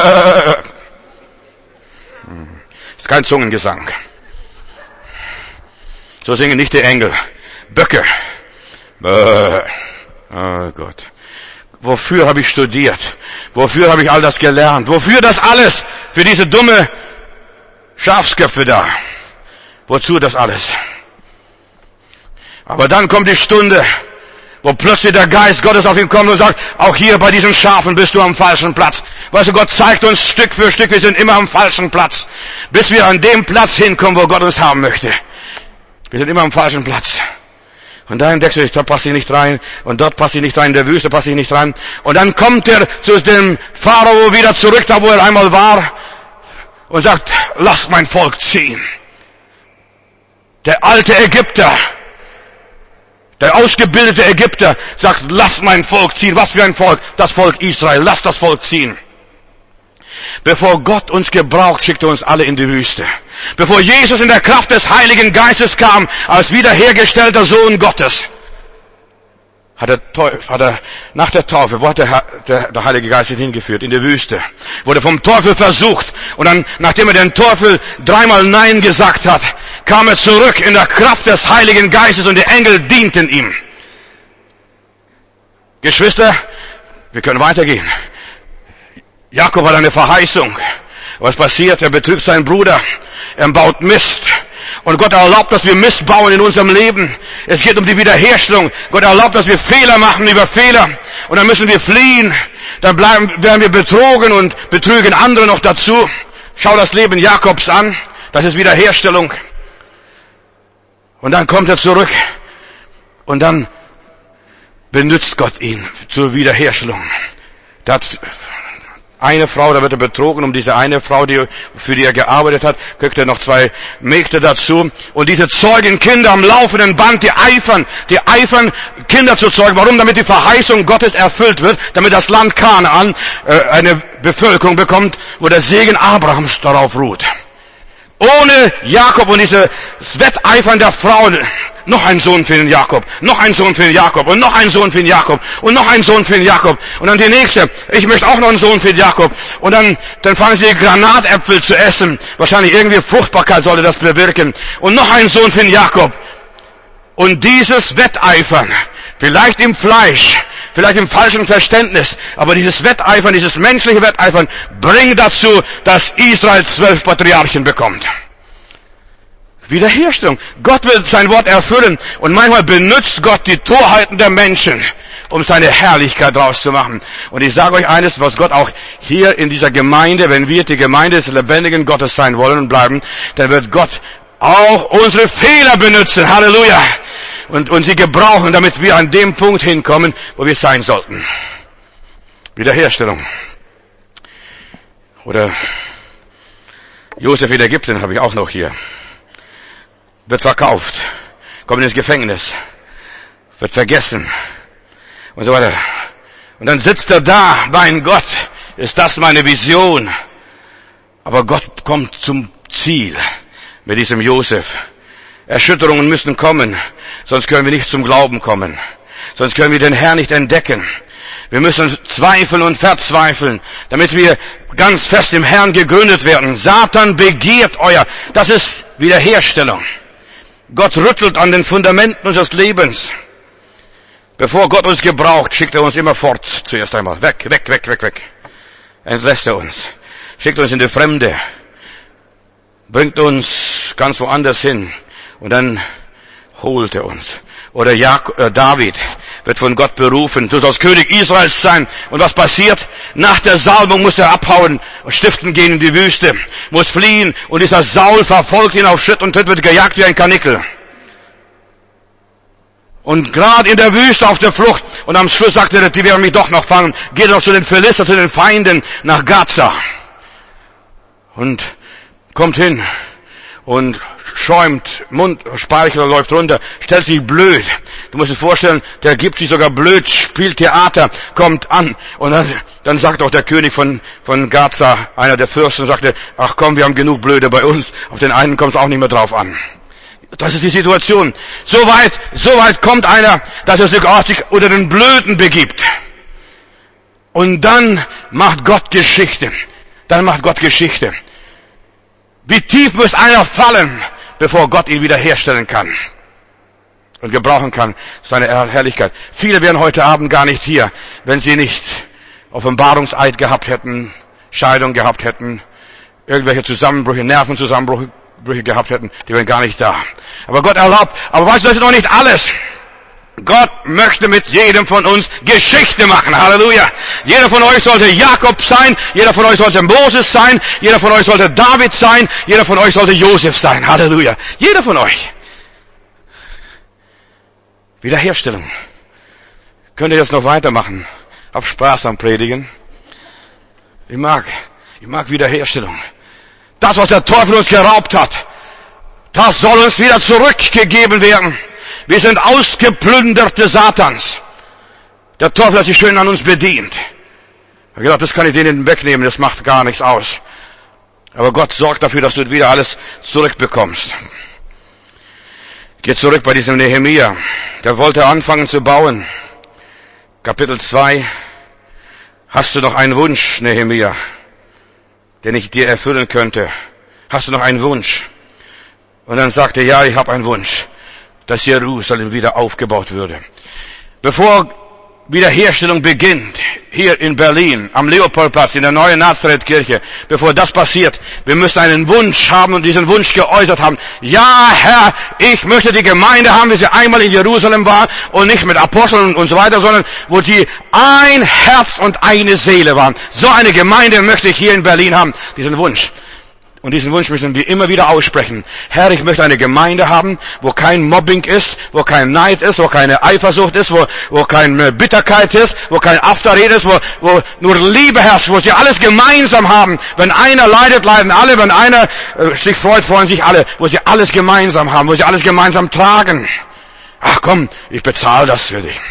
Kein Zungengesang. So singen nicht die Engel. Böcke. Oh Gott. Wofür habe ich studiert? Wofür habe ich all das gelernt? Wofür das alles? Für diese dumme Schafsköpfe da. Wozu das alles? Aber dann kommt die Stunde, wo plötzlich der Geist Gottes auf ihn kommt und sagt, auch hier bei diesen Schafen bist du am falschen Platz. Weißt du, Gott zeigt uns Stück für Stück, wir sind immer am falschen Platz. Bis wir an dem Platz hinkommen, wo Gott uns haben möchte. Wir sind immer am falschen Platz. Und da entdeckst du, da passe ich nicht rein, und dort passe ich nicht rein, in der Wüste passe ich nicht rein. Und dann kommt er zu dem Pharao wieder zurück, da wo er einmal war, und sagt, lasst mein Volk ziehen. Der alte Ägypter, der ausgebildete Ägypter sagt, lasst mein Volk ziehen. Was für ein Volk? Das Volk Israel. Lasst das Volk ziehen. Bevor Gott uns gebraucht, schickte er uns alle in die Wüste. Bevor Jesus in der Kraft des Heiligen Geistes kam, als wiederhergestellter Sohn Gottes, hat er, hat er nach der Taufe, wo hat der, der, der Heilige Geist ihn hingeführt? In die Wüste. Wurde vom Teufel versucht. Und dann, nachdem er den Teufel dreimal Nein gesagt hat, kam er zurück in der Kraft des Heiligen Geistes und die Engel dienten ihm. Geschwister, wir können weitergehen. Jakob hat eine Verheißung. Was passiert? Er betrügt seinen Bruder. Er baut Mist. Und Gott erlaubt, dass wir Mist bauen in unserem Leben. Es geht um die Wiederherstellung. Gott erlaubt, dass wir Fehler machen über Fehler. Und dann müssen wir fliehen. Dann bleiben, werden wir betrogen und betrügen andere noch dazu. Schau das Leben Jakobs an. Das ist Wiederherstellung. Und dann kommt er zurück. Und dann benutzt Gott ihn zur Wiederherstellung. Da hat eine Frau, da wird er betrogen, um diese eine Frau, die, für die er gearbeitet hat, kriegt er noch zwei Mägde dazu. Und diese zeugen Kinder am laufenden Band, die eifern, die eifern, Kinder zu zeugen. Warum? Damit die Verheißung Gottes erfüllt wird, damit das Land Kanaan äh, eine Bevölkerung bekommt, wo der Segen Abrahams darauf ruht. Ohne Jakob und dieses Wetteifern der Frauen, noch ein Sohn für den Jakob, noch ein Sohn für den Jakob und noch ein Sohn für den Jakob und noch ein Sohn für den Jakob und dann die nächste, ich möchte auch noch einen Sohn für den Jakob und dann, dann fangen sie Granatäpfel zu essen, wahrscheinlich irgendwie Fruchtbarkeit sollte das bewirken und noch ein Sohn für den Jakob und dieses Wetteifern, vielleicht im Fleisch, vielleicht im falschen Verständnis, aber dieses Wetteifern, dieses menschliche Wetteifern bringt dazu, dass Israel zwölf Patriarchen bekommt. Wiederherstellung. Gott will sein Wort erfüllen und manchmal benutzt Gott die Torheiten der Menschen, um seine Herrlichkeit draus zu machen. Und ich sage euch eines, was Gott auch hier in dieser Gemeinde, wenn wir die Gemeinde des lebendigen Gottes sein wollen und bleiben, dann wird Gott auch unsere Fehler benutzen. Halleluja. Und, und sie gebrauchen, damit wir an dem Punkt hinkommen, wo wir sein sollten. Wiederherstellung. Oder Josef in Ägypten habe ich auch noch hier. Wird verkauft, kommt ins Gefängnis, wird vergessen und so weiter. Und dann sitzt er da, mein Gott, ist das meine Vision? Aber Gott kommt zum Ziel mit diesem Josef. Erschütterungen müssen kommen, sonst können wir nicht zum Glauben kommen. Sonst können wir den Herrn nicht entdecken. Wir müssen zweifeln und verzweifeln, damit wir ganz fest im Herrn gegründet werden. Satan begehrt euer, das ist Wiederherstellung. Gott rüttelt an den Fundamenten unseres Lebens. Bevor Gott uns gebraucht, schickt er uns immer fort. Zuerst einmal. Weg, weg, weg, weg, weg. Entlässt er uns. Schickt uns in die Fremde. Bringt uns ganz woanders hin. Und dann holt er uns. Oder Jak- äh, David wird von Gott berufen. Du sollst König Israels sein. Und was passiert? Nach der Salbung muss er abhauen und stiften gehen in die Wüste. Muss fliehen. Und dieser Saul verfolgt ihn auf Schritt und Tritt, wird gejagt wie ein Karnickel. Und gerade in der Wüste auf der Flucht. Und am Schluss sagt er, die werden mich doch noch fangen. Geht noch zu den Philister, zu den Feinden nach Gaza. Und kommt hin. Und schäumt, Mund, Speichel läuft runter, stellt sich blöd. Du musst dir vorstellen, der gibt sich sogar blöd, spielt Theater, kommt an. Und dann, dann sagt auch der König von, von Gaza, einer der Fürsten, sagte, ach komm, wir haben genug Blöde bei uns. Auf den einen kommt es auch nicht mehr drauf an. Das ist die Situation. So weit, so weit kommt einer, dass er sich unter den Blöden begibt. Und dann macht Gott Geschichte. Dann macht Gott Geschichte. Wie tief muss einer fallen, bevor Gott ihn wiederherstellen kann und gebrauchen kann, seine Herrlichkeit. Viele wären heute Abend gar nicht hier, wenn sie nicht Offenbarungseid gehabt hätten, Scheidung gehabt hätten, irgendwelche Zusammenbrüche, Nervenzusammenbrüche gehabt hätten, die wären gar nicht da. Aber Gott erlaubt, aber weißt du, das ist noch nicht alles. Gott möchte mit jedem von uns Geschichte machen. Halleluja. Jeder von euch sollte Jakob sein. Jeder von euch sollte Moses sein. Jeder von euch sollte David sein. Jeder von euch sollte Josef sein. Halleluja. Jeder von euch. Wiederherstellung. Könnt ihr jetzt noch weitermachen? Hab Spaß am Predigen. Ich mag, ich mag Wiederherstellung. Das, was der Teufel uns geraubt hat, das soll uns wieder zurückgegeben werden. Wir sind Ausgeplünderte Satans. Der Teufel hat sich schön an uns bedient. Ich habe gedacht, das kann ich denen wegnehmen, das macht gar nichts aus. Aber Gott sorgt dafür, dass du wieder alles zurückbekommst. Geh zurück bei diesem Nehemia. Der wollte anfangen zu bauen. Kapitel zwei. Hast du noch einen Wunsch, Nehemia, den ich dir erfüllen könnte? Hast du noch einen Wunsch? Und dann sagte er, ja, ich habe einen Wunsch, dass Jerusalem wieder aufgebaut würde. Bevor Wiederherstellung beginnt, hier in Berlin, am Leopoldplatz, in der neuen Nazareth-Kirche, bevor das passiert, wir müssen einen Wunsch haben und diesen Wunsch geäußert haben. Ja, Herr, ich möchte die Gemeinde haben, wie sie einmal in Jerusalem war und nicht mit Aposteln und so weiter, sondern wo sie ein Herz und eine Seele waren. So eine Gemeinde möchte ich hier in Berlin haben, diesen Wunsch. Und diesen Wunsch müssen wir immer wieder aussprechen. Herr, ich möchte eine Gemeinde haben, wo kein Mobbing ist, wo kein Neid ist, wo keine Eifersucht ist, wo, wo keine Bitterkeit ist, wo kein Afterrede ist, wo, wo nur Liebe herrscht, wo sie alles gemeinsam haben. Wenn einer leidet, leiden alle. Wenn einer äh, sich freut, freuen sich alle. Wo sie alles gemeinsam haben, wo sie alles gemeinsam tragen. Ach komm, ich bezahle das für dich.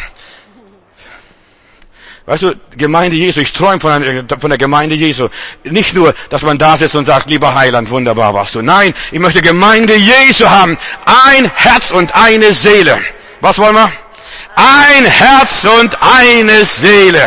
Weißt du, Gemeinde Jesu, ich träume von, einer, von der Gemeinde Jesu. Nicht nur, dass man da sitzt und sagt, lieber Heiland, wunderbar warst du. Nein, ich möchte Gemeinde Jesu haben. Ein Herz und eine Seele. Was wollen wir? Ein Herz und eine Seele.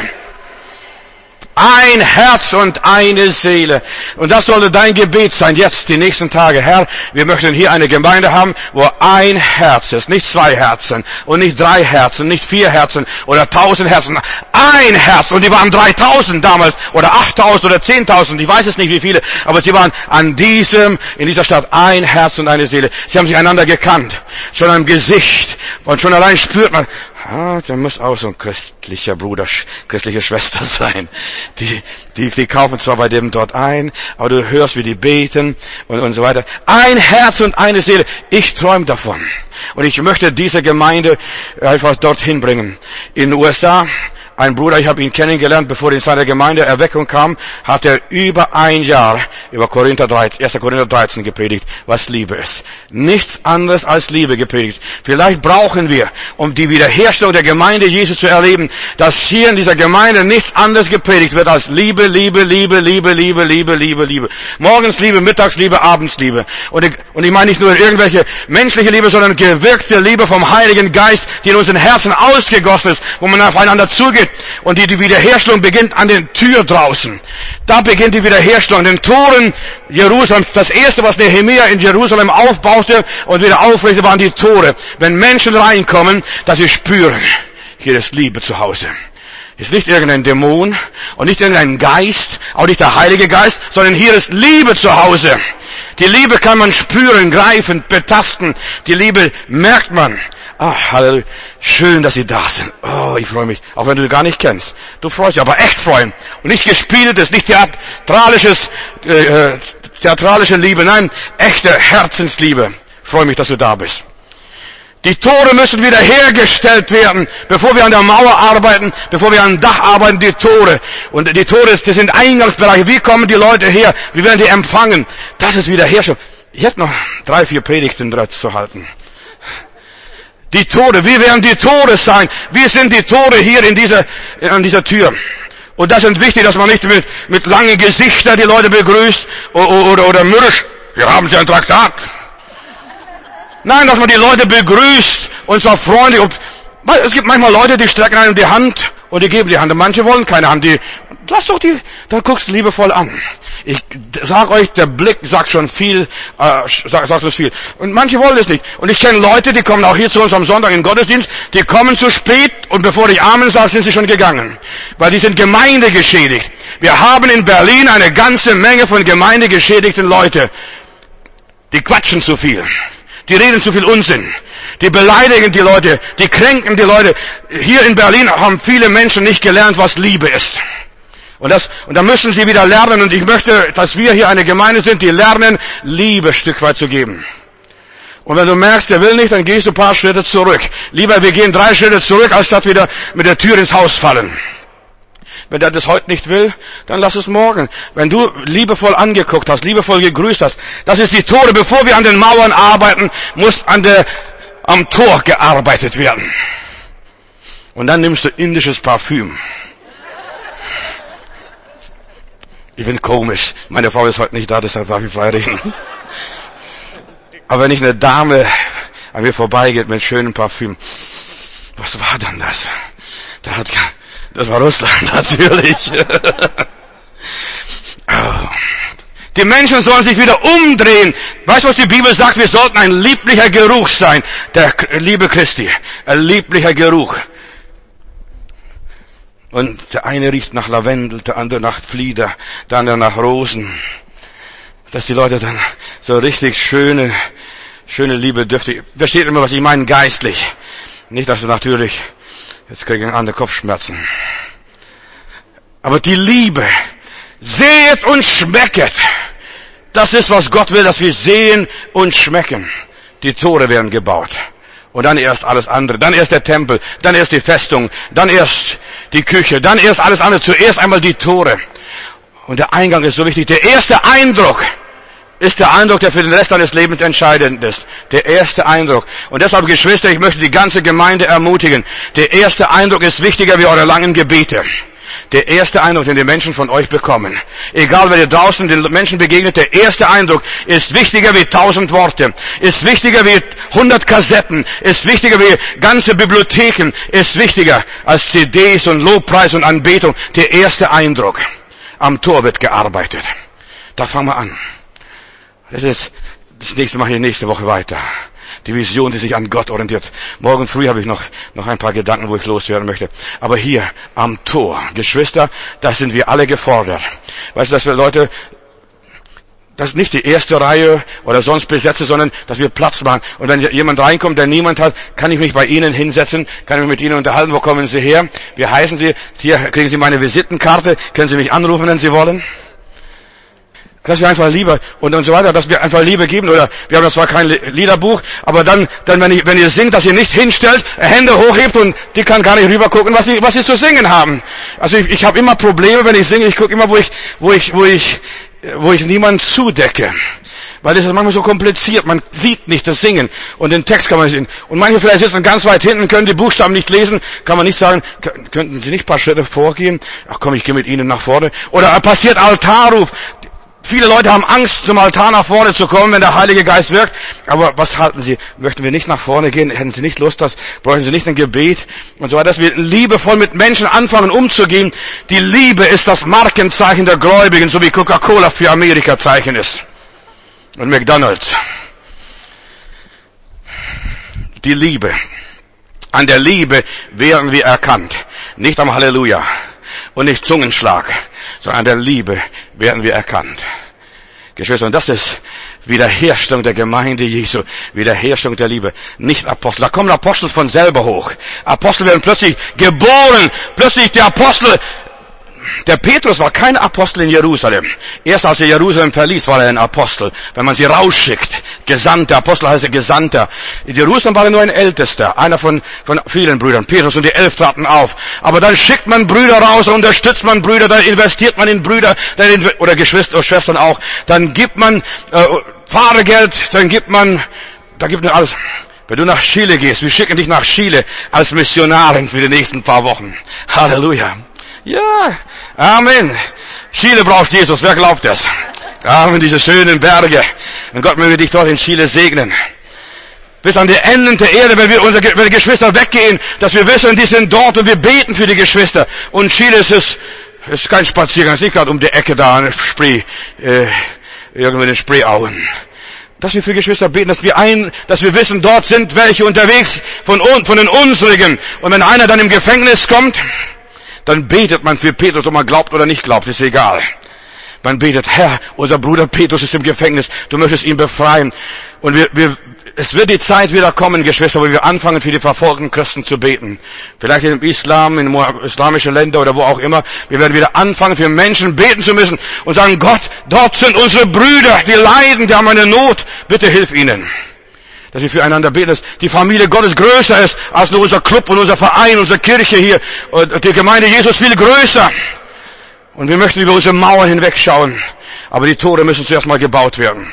Ein Herz und eine Seele. Und das sollte dein Gebet sein, jetzt, die nächsten Tage. Herr, wir möchten hier eine Gemeinde haben, wo ein Herz ist. Nicht zwei Herzen und nicht drei Herzen, nicht vier Herzen oder tausend Herzen. Ein Herz. Und die waren dreitausend damals oder achttausend oder zehntausend. Ich weiß es nicht, wie viele. Aber sie waren an diesem, in dieser Stadt ein Herz und eine Seele. Sie haben sich einander gekannt. Schon am Gesicht. Und schon allein spürt man, ah, der muss auch so ein christlicher Bruder, christliche Schwester sein. Die, die, die kaufen zwar bei dem dort ein, aber du hörst, wie die beten und, und so weiter. Ein Herz und eine Seele. Ich träume davon. Und ich möchte diese Gemeinde einfach dorthin bringen. In den U S A, ein Bruder, ich habe ihn kennengelernt, bevor er in seine Gemeinde Erweckung kam, hat er über ein Jahr über Korinther dreizehn, erster Korinther dreizehn gepredigt, was Liebe ist. Nichts anderes als Liebe gepredigt. Vielleicht brauchen wir, um die Wiederherstellung der Gemeinde Jesu zu erleben, dass hier in dieser Gemeinde nichts anderes gepredigt wird als Liebe, Liebe, Liebe, Liebe, Liebe, Liebe, Liebe, Liebe. Morgens Liebe, mittags Liebe, abends Liebe. Und ich, und ich meine nicht nur irgendwelche menschliche Liebe, sondern gewirkte Liebe vom Heiligen Geist, die in unseren Herzen ausgegossen ist, wo man aufeinander zugeht. Und die, die Wiederherstellung beginnt an den Tür draußen. Da beginnt die Wiederherstellung. Den Toren Jerusalems. Das erste, was Nehemia in Jerusalem aufbaute und wieder aufrichtete, waren die Tore. Wenn Menschen reinkommen, dass sie spüren, hier ist Liebe zu Hause. Ist nicht irgendein Dämon und nicht irgendein Geist, auch nicht der Heilige Geist, sondern hier ist Liebe zu Hause. Die Liebe kann man spüren, greifen, betasten. Die Liebe merkt man. Ach, Halleluja. Schön, dass Sie da sind. Oh, ich freue mich. Auch wenn du gar nicht kennst. Du freust dich, aber echt freuen. Und nicht gespieltes, nicht theatralisches, äh, theatralische Liebe. Nein, echte Herzensliebe. Ich freue mich, dass du da bist. Die Tore müssen wieder hergestellt werden, bevor wir an der Mauer arbeiten, bevor wir an dem Dach arbeiten, die Tore. Und die Tore, das sind Eingangsbereiche. Wie kommen die Leute her? Wie werden die empfangen? Das ist Wiederherstellung. Ich hätte noch drei, vier Predigten zu halten. Die Tore, wie werden die Tore sein? Wie sind die Tore hier in dieser, an dieser Tür? Und das ist wichtig, dass man nicht mit, mit langen Gesichtern die Leute begrüßt oder, oder, oder mürrisch. Wir haben Sie ein Traktat. Nein, dass man die Leute begrüßt und zwar freundlich. Und es gibt manchmal Leute, die strecken einem die Hand und die geben die Hand. Und manche wollen keine Hand. Die, lass doch die, dann guckst du liebevoll an. Ich sag euch, der Blick sagt schon viel, äh, sagt, sagt uns viel. Und manche wollen es nicht. Und ich kenne Leute, die kommen auch hier zu uns am Sonntag in den Gottesdienst, die kommen zu spät und bevor ich Amen sage, sind sie schon gegangen. Weil die sind gemeindegeschädigt. Wir haben in Berlin eine ganze Menge von gemeindegeschädigten Leuten. Die quatschen zu viel. Die reden zu viel Unsinn. Die beleidigen die Leute. Die kränken die Leute. Hier in Berlin haben viele Menschen nicht gelernt, was Liebe ist. Und das, und da müssen sie wieder lernen. Und ich möchte, dass wir hier eine Gemeinde sind, die lernen, Liebe ein Stück weit zu geben. Und wenn du merkst, der will nicht, dann gehst du ein paar Schritte zurück. Lieber, wir gehen drei Schritte zurück, als dass wieder mit der Tür ins Haus fallen. Wenn der das heute nicht will, dann lass es morgen. Wenn du liebevoll angeguckt hast, liebevoll gegrüßt hast, das ist die Tore. Bevor wir an den Mauern arbeiten, muss an der, am Tor gearbeitet werden. Und dann nimmst du indisches Parfüm. Ich bin komisch. Meine Frau ist heute nicht da, deshalb darf ich frei reden. Aber wenn ich eine Dame an mir vorbeigeht mit schönem Parfüm, was war denn das? Da hat, das war Russland, natürlich. Die Menschen sollen sich wieder umdrehen. Weißt du, was die Bibel sagt? Wir sollten ein lieblicher Geruch sein. Der Liebe Christi. Ein lieblicher Geruch. Und der eine riecht nach Lavendel, der andere nach Flieder, der andere nach Rosen. Dass die Leute dann so richtig schöne, schöne Liebe dürftig. Versteht immer, was ich meine, geistlich. Nicht, dass du natürlich, jetzt kriegen andere Kopfschmerzen. Aber die Liebe, sehet und schmecket. Das ist, was Gott will, dass wir sehen und schmecken. Die Tore werden gebaut. Und dann erst alles andere. Dann erst der Tempel. Dann erst die Festung. Dann erst die Küche. Dann erst alles andere. Zuerst einmal die Tore. Und der Eingang ist so wichtig. Der erste Eindruck ist der Eindruck, der für den Rest deines Lebens entscheidend ist. Der erste Eindruck. Und deshalb, Geschwister, ich möchte die ganze Gemeinde ermutigen. Der erste Eindruck ist wichtiger wie eure langen Gebete. Der erste Eindruck, den die Menschen von euch bekommen. Egal, wer ihr draußen den Menschen begegnet, der erste Eindruck ist wichtiger wie tausend Worte, ist wichtiger wie hundert Kassetten, ist wichtiger wie ganze Bibliotheken, ist wichtiger als C Ds und Lobpreis und Anbetung. Der erste Eindruck. Am Tor wird gearbeitet. Da fangen wir an. Das ist, das nächste mache ich nächste Woche weiter. Die Vision, die sich an Gott orientiert. Morgen früh habe ich noch, noch ein paar Gedanken, wo ich loswerden möchte. Aber hier, am Tor, Geschwister, da sind wir alle gefordert. Weißt du, dass wir Leute, das ist nicht die erste Reihe oder sonst besetze, sondern dass wir Platz machen. Und wenn jemand reinkommt, der niemand hat, kann ich mich bei Ihnen hinsetzen, kann ich mich mit Ihnen unterhalten. Wo kommen Sie her? Wie heißen Sie? Hier kriegen Sie meine Visitenkarte. Können Sie mich anrufen, wenn Sie wollen? Dass wir einfach Liebe und, und so weiter, dass wir einfach Liebe geben, oder wir haben zwar kein Liederbuch, aber dann, dann wenn, ich, wenn ihr singt, dass ihr nicht hinstellt, Hände hochhebt und die kann gar nicht rüber gucken, was sie, was sie zu singen haben. Also ich, ich habe immer Probleme, wenn ich singe, ich gucke immer, wo ich, wo ich, wo ich, wo ich niemand zudecke. Weil das ist manchmal so kompliziert, man sieht nicht das Singen und den Text kann man nicht singen. Und manche vielleicht sitzen ganz weit hinten, können die Buchstaben nicht lesen, kann man nicht sagen, könnten Sie nicht ein paar Schritte vorgehen? Ach komm, ich gehe mit Ihnen nach vorne. Oder passiert Altarruf. Viele Leute haben Angst, zum Altar nach vorne zu kommen, wenn der Heilige Geist wirkt. Aber was halten Sie? Möchten wir nicht nach vorne gehen? Hätten Sie nicht Lust, das? Bräuchten Sie nicht ein Gebet? Und so weiter, dass wir liebevoll mit Menschen anfangen umzugehen. Die Liebe ist das Markenzeichen der Gläubigen, so wie Coca-Cola für Amerika Zeichen ist. Und McDonald's. Die Liebe. An der Liebe werden wir erkannt. Nicht am Halleluja. Und nicht Zungenschlag. Sondern an der Liebe werden wir erkannt. Geschwister, und das ist Wiederherstellung der Gemeinde Jesu, Wiederherstellung der Liebe, nicht Apostel. Da kommen Apostel von selber hoch. Apostel werden plötzlich geboren, plötzlich der Apostel. Der Petrus war kein Apostel in Jerusalem. Erst als er Jerusalem verließ, war er ein Apostel. Wenn man sie rausschickt, Gesandter, Apostel heißt er Gesandter. In Jerusalem war er nur ein Ältester, einer von, von vielen Brüdern. Petrus und die Elf traten auf. Aber dann schickt man Brüder raus, unterstützt man Brüder, dann investiert man in Brüder, dann in, oder Geschwister oder Schwestern auch. Dann gibt man äh, Fahrgeld, dann gibt man, da gibt man alles. Wenn du nach Chile gehst, wir schicken dich nach Chile als Missionarin für die nächsten paar Wochen. Halleluja. Ja, Amen. Chile braucht Jesus, wer glaubt das? Amen, diese schönen Berge. Und Gott möge dich dort in Chile segnen. Bis an die Enden der Erde, wenn wir unsere wenn die Geschwister weggehen, dass wir wissen, die sind dort und wir beten für die Geschwister. Und Chile ist es, ist kein Spaziergang, es ist nicht gerade um die Ecke da, eine Spree, äh, irgendwo in den Spreeauen. Dass wir für Geschwister beten, dass wir ein, dass wir wissen, dort sind welche unterwegs von uns, von den unsrigen. Und wenn einer dann im Gefängnis kommt, dann betet man für Petrus, ob man glaubt oder nicht glaubt, ist egal. Man betet, Herr, unser Bruder Petrus ist im Gefängnis, du möchtest ihn befreien. Und wir, wir, es wird die Zeit wieder kommen, Geschwister, wo wir anfangen, für die verfolgten Christen zu beten. Vielleicht im Islam, in islamischen Ländern oder wo auch immer. Wir werden wieder anfangen, für Menschen beten zu müssen und sagen, Gott, dort sind unsere Brüder, die leiden, die haben eine Not, bitte hilf ihnen. Dass wir füreinander beten, dass die Familie Gottes größer ist als nur unser Club und unser Verein, unsere Kirche hier. Und die Gemeinde Jesus viel größer. Und wir möchten über unsere Mauern hinwegschauen. Aber die Tore müssen zuerst mal gebaut werden.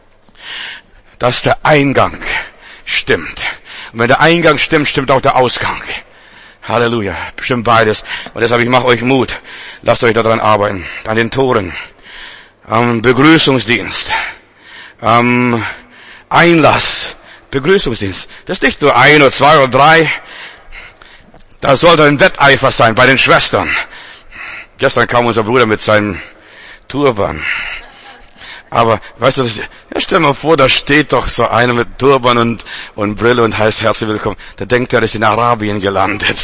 Dass der Eingang stimmt. Und wenn der Eingang stimmt, stimmt auch der Ausgang. Halleluja. Bestimmt beides. Und deshalb, ich mache euch Mut. Lasst euch daran arbeiten. An den Toren. Am Begrüßungsdienst. Am Einlass. Begrüßungsdienst. Das ist nicht nur ein oder zwei oder drei. Da sollte ein Wetteifer sein bei den Schwestern. Gestern kam unser Bruder mit seinem Turban. Aber, weißt du, ja, stell mal vor, da steht doch so einer mit Turban und, und Brille und heißt herzlich willkommen. Da denkt er, er ist in Arabien gelandet.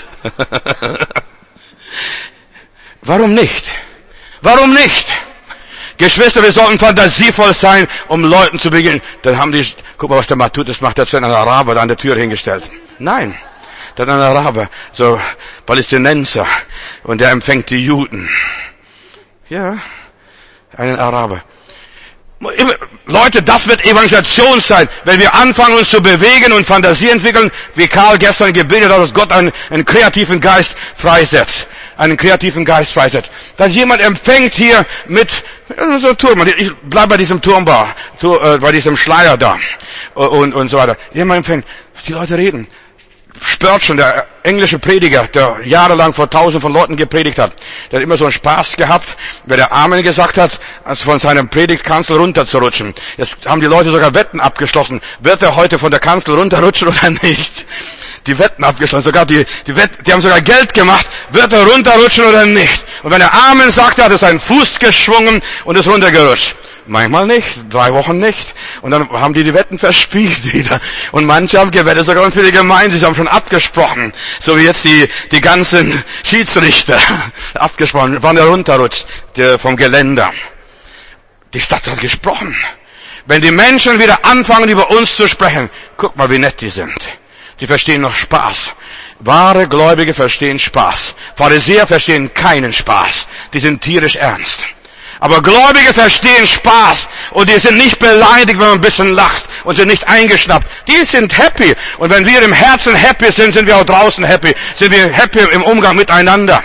Warum nicht? Warum nicht? Geschwister, wir sollten fantasievoll sein, um Leuten zu begegnen. Dann haben die, guck mal, was der mal tut, das macht er zu einem Araber da an der Tür hingestellt. Nein. Dann ein Araber, so Palästinenser, und der empfängt die Juden. Ja, einen Araber. Leute, das wird Evangelisation sein, wenn wir anfangen, uns zu bewegen und Fantasie entwickeln, wie Karl gestern gebetet hat, dass Gott einen, einen kreativen Geist freisetzt. Einen kreativen Geist freisetzt. Dass jemand empfängt hier mit so einem Turm. Ich bleib bei diesem Turmbau, bei diesem Schleier da und, und so weiter. Jemand empfängt, die Leute reden. Spurgeon, der englische Prediger, der jahrelang vor tausend von Leuten gepredigt hat, der hat immer so einen Spaß gehabt, wenn er Amen gesagt hat, als von seinem Predigtkanzel runterzurutschen. Jetzt haben die Leute sogar Wetten abgeschlossen. Wird er heute von der Kanzel runterrutschen oder nicht? Die Wetten abgeschlossen, sogar die, die Wetten, die haben sogar Geld gemacht, wird er runterrutschen oder nicht? Und wenn er Amen sagte, hat er seinen Fuß geschwungen und ist runtergerutscht. Manchmal nicht, drei Wochen nicht. Und dann haben die die Wetten verspielt wieder. Und manche haben gewettet, sogar für die Gemeinde, sie haben schon abgesprochen. So wie jetzt die, die ganzen Schiedsrichter abgesprochen, wann er runterrutscht, der vom Geländer. Die Stadt hat gesprochen. Wenn die Menschen wieder anfangen, über uns zu sprechen, guck mal, wie nett die sind. Die verstehen noch Spaß. Wahre Gläubige verstehen Spaß. Pharisäer verstehen keinen Spaß. Die sind tierisch ernst. Aber Gläubige verstehen Spaß und die sind nicht beleidigt, wenn man ein bisschen lacht und sind nicht eingeschnappt. Die sind happy. Und wenn wir im Herzen happy sind, sind wir auch draußen happy. Sind wir happy im Umgang miteinander.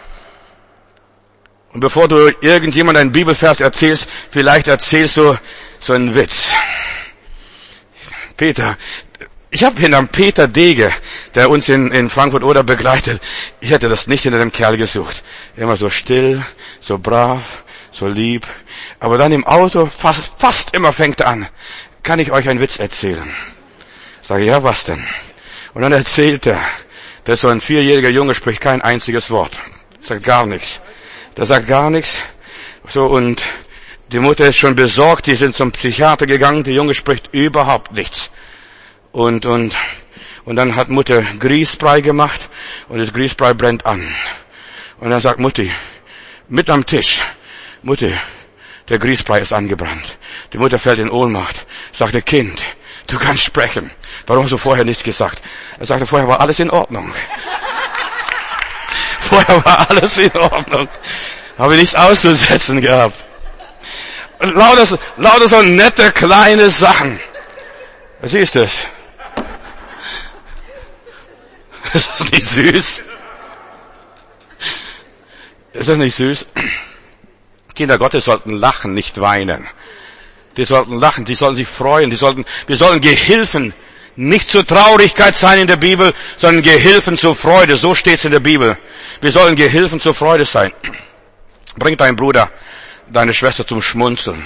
Und bevor du irgendjemand einen Bibelvers erzählst, vielleicht erzählst du so einen Witz. Peter, ich habe hinter Peter Dege, der uns in, in Frankfurt oder begleitet, ich hätte das nicht hinter dem Kerl gesucht. Immer so still, so brav, so lieb. Aber dann im Auto, fast, fast immer fängt er an. Kann ich euch einen Witz erzählen? Sage, ja, was denn? Und dann erzählt er, dass so ein vierjähriger Junge spricht kein einziges Wort. Sagt gar nichts. Der sagt gar nichts. So, und die Mutter ist schon besorgt, die sind zum Psychiater gegangen, der Junge spricht überhaupt nichts. Und, und, und dann hat Mutter Grießbrei gemacht, und das Grießbrei brennt an. Und dann sagt Mutti, mit am Tisch, Mutti, der Grießbrei ist angebrannt. Die Mutter fällt in Ohnmacht, sagte, Kind, du kannst sprechen. Warum hast du vorher nichts gesagt? Er sagte, vorher war alles in Ordnung. Vorher war alles in Ordnung. Habe nichts auszusetzen gehabt. Lauter, lauter so nette kleine Sachen. Was ist das? Ist das nicht süß? Ist das nicht süß? Kinder Gottes sollten lachen, nicht weinen. Die sollten lachen, die sollten sich freuen, die sollten, wir sollen Gehilfen, nicht zur Traurigkeit sein in der Bibel, sondern Gehilfen zur Freude, so steht's in der Bibel. Wir sollen Gehilfen zur Freude sein. Bring deinen Bruder, deine Schwester zum Schmunzeln.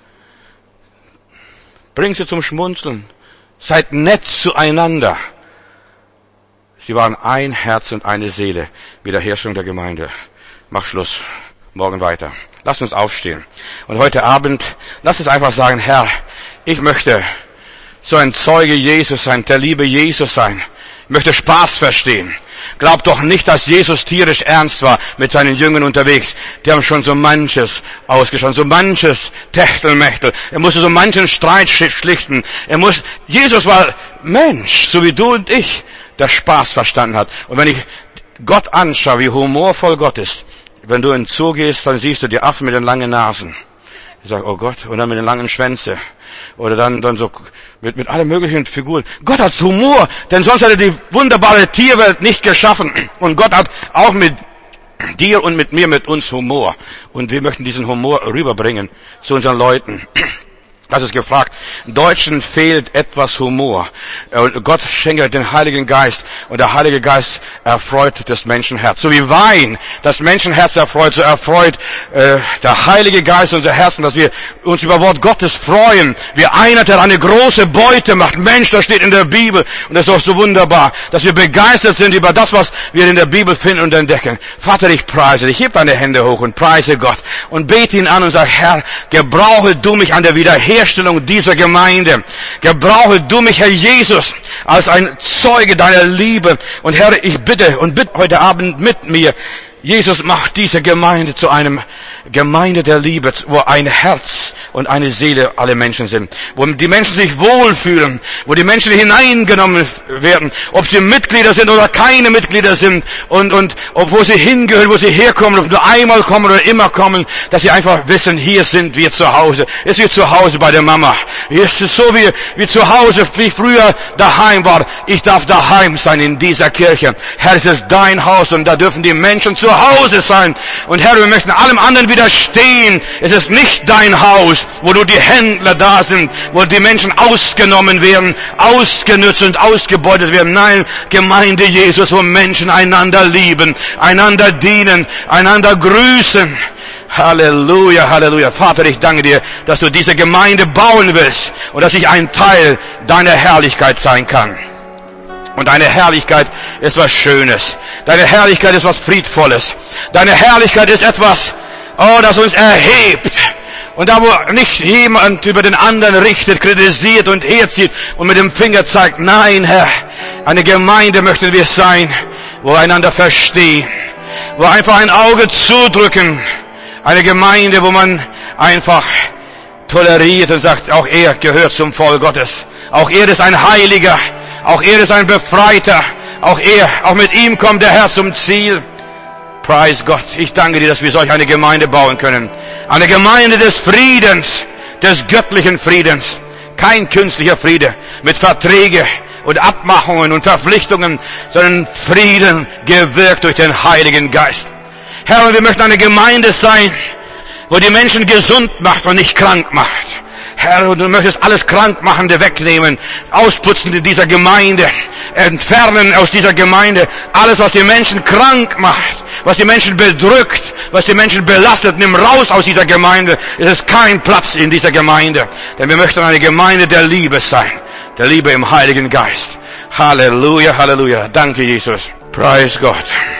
Bring sie zum Schmunzeln. Seid nett zueinander. Sie waren ein Herz und eine Seele. Wiederherstellung der Gemeinde. Mach Schluss. Morgen weiter. Lasst uns aufstehen. Und heute Abend, lasst uns einfach sagen, Herr, ich möchte so ein Zeuge Jesus sein, der Liebe Jesus sein. Ich möchte Spaß verstehen. Glaub doch nicht, dass Jesus tierisch ernst war mit seinen Jüngern unterwegs. Die haben schon so manches ausgeschaut, so manches Techtelmechtel. Er musste so manchen Streit schlichten. Er muss, Jesus war Mensch, so wie du und ich, der Spaß verstanden hat. Und wenn ich Gott anschaue, wie humorvoll Gott ist, wenn du in den Zoo gehst, dann siehst du die Affen mit den langen Nasen. Ich sage, oh Gott, und dann mit den langen Schwänze. Oder dann, dann so, mit, mit allen möglichen Figuren. Gott hat Humor, denn sonst hätte die wunderbare Tierwelt nicht geschaffen. Und Gott hat auch mit dir und mit mir, mit uns Humor. Und wir möchten diesen Humor rüberbringen zu unseren Leuten. Das ist gefragt. Deutschen fehlt etwas Humor. Und Gott schenkt den Heiligen Geist. Und der Heilige Geist erfreut das Menschenherz. So wie Wein das Menschenherz erfreut, so erfreut äh, der Heilige Geist unser Herzen, dass wir uns über Wort Gottes freuen. Wie einer, der eine große Beute macht. Mensch, das steht in der Bibel. Und das ist auch so wunderbar, dass wir begeistert sind über das, was wir in der Bibel finden und entdecken. Vater, ich preise dich. Heb deine Hände hoch und preise Gott. Und bete ihn an und sag, Herr, gebrauche du mich an der Wiederherstellung Herstellung dieser Gemeinde. Gebrauche du mich, Herr Jesus, als ein Zeuge deiner Liebe. Und Herr, ich bitte und bitte heute Abend mit mir, Jesus, mach diese Gemeinde zu einem Gemeinde der Liebe, wo ein Herz und eine Seele alle Menschen sind. Wo die Menschen sich wohlfühlen, wo die Menschen hineingenommen werden, ob sie Mitglieder sind oder keine Mitglieder sind und, und ob wo sie hingehören, wo sie herkommen, ob nur einmal kommen oder immer kommen, dass sie einfach wissen, hier sind wir zu Hause. Es ist wie zu Hause bei der Mama. Es ist so wie, wie zu Hause, wie ich früher daheim war. Ich darf daheim sein in dieser Kirche. Herr, es ist dein Haus und da dürfen die Menschen zu Hause sein. Und Herr, wir möchten allem anderen widerstehen. Es ist nicht dein Haus, wo nur die Händler da sind, wo die Menschen ausgenommen werden, ausgenutzt und ausgebeutet werden. Nein, Gemeinde Jesus, wo Menschen einander lieben, einander dienen, einander grüßen. Halleluja, Halleluja. Vater, ich danke dir, dass du diese Gemeinde bauen willst und dass ich ein Teil deiner Herrlichkeit sein kann. Und deine Herrlichkeit ist was Schönes. Deine Herrlichkeit ist was Friedvolles. Deine Herrlichkeit ist etwas, oh, das uns erhebt. Und da, wo nicht jemand über den anderen richtet, kritisiert und herzieht und mit dem Finger zeigt, nein, Herr, eine Gemeinde möchten wir sein, wo wir einander verstehen, wo wir einfach ein Auge zudrücken. Eine Gemeinde, wo man einfach toleriert und sagt, auch er gehört zum Volk Gottes. Auch er ist ein Heiliger. Auch er ist ein Befreiter. Auch er, auch mit ihm kommt der Herr zum Ziel. Preis Gott. Ich danke dir, dass wir solch eine Gemeinde bauen können. Eine Gemeinde des Friedens, des göttlichen Friedens. Kein künstlicher Friede mit Verträge und Abmachungen und Verpflichtungen, sondern Frieden gewirkt durch den Heiligen Geist. Herr, wir möchten eine Gemeinde sein, wo die Menschen gesund macht und nicht krank macht. Herr, du möchtest alles Krankmachende wegnehmen, ausputzen in dieser Gemeinde, entfernen aus dieser Gemeinde. Alles, was die Menschen krank macht, was die Menschen bedrückt, was die Menschen belastet, nimm raus aus dieser Gemeinde. Es ist kein Platz in dieser Gemeinde, denn wir möchten eine Gemeinde der Liebe sein, der Liebe im Heiligen Geist. Halleluja, Halleluja. Danke, Jesus. Preis Gott.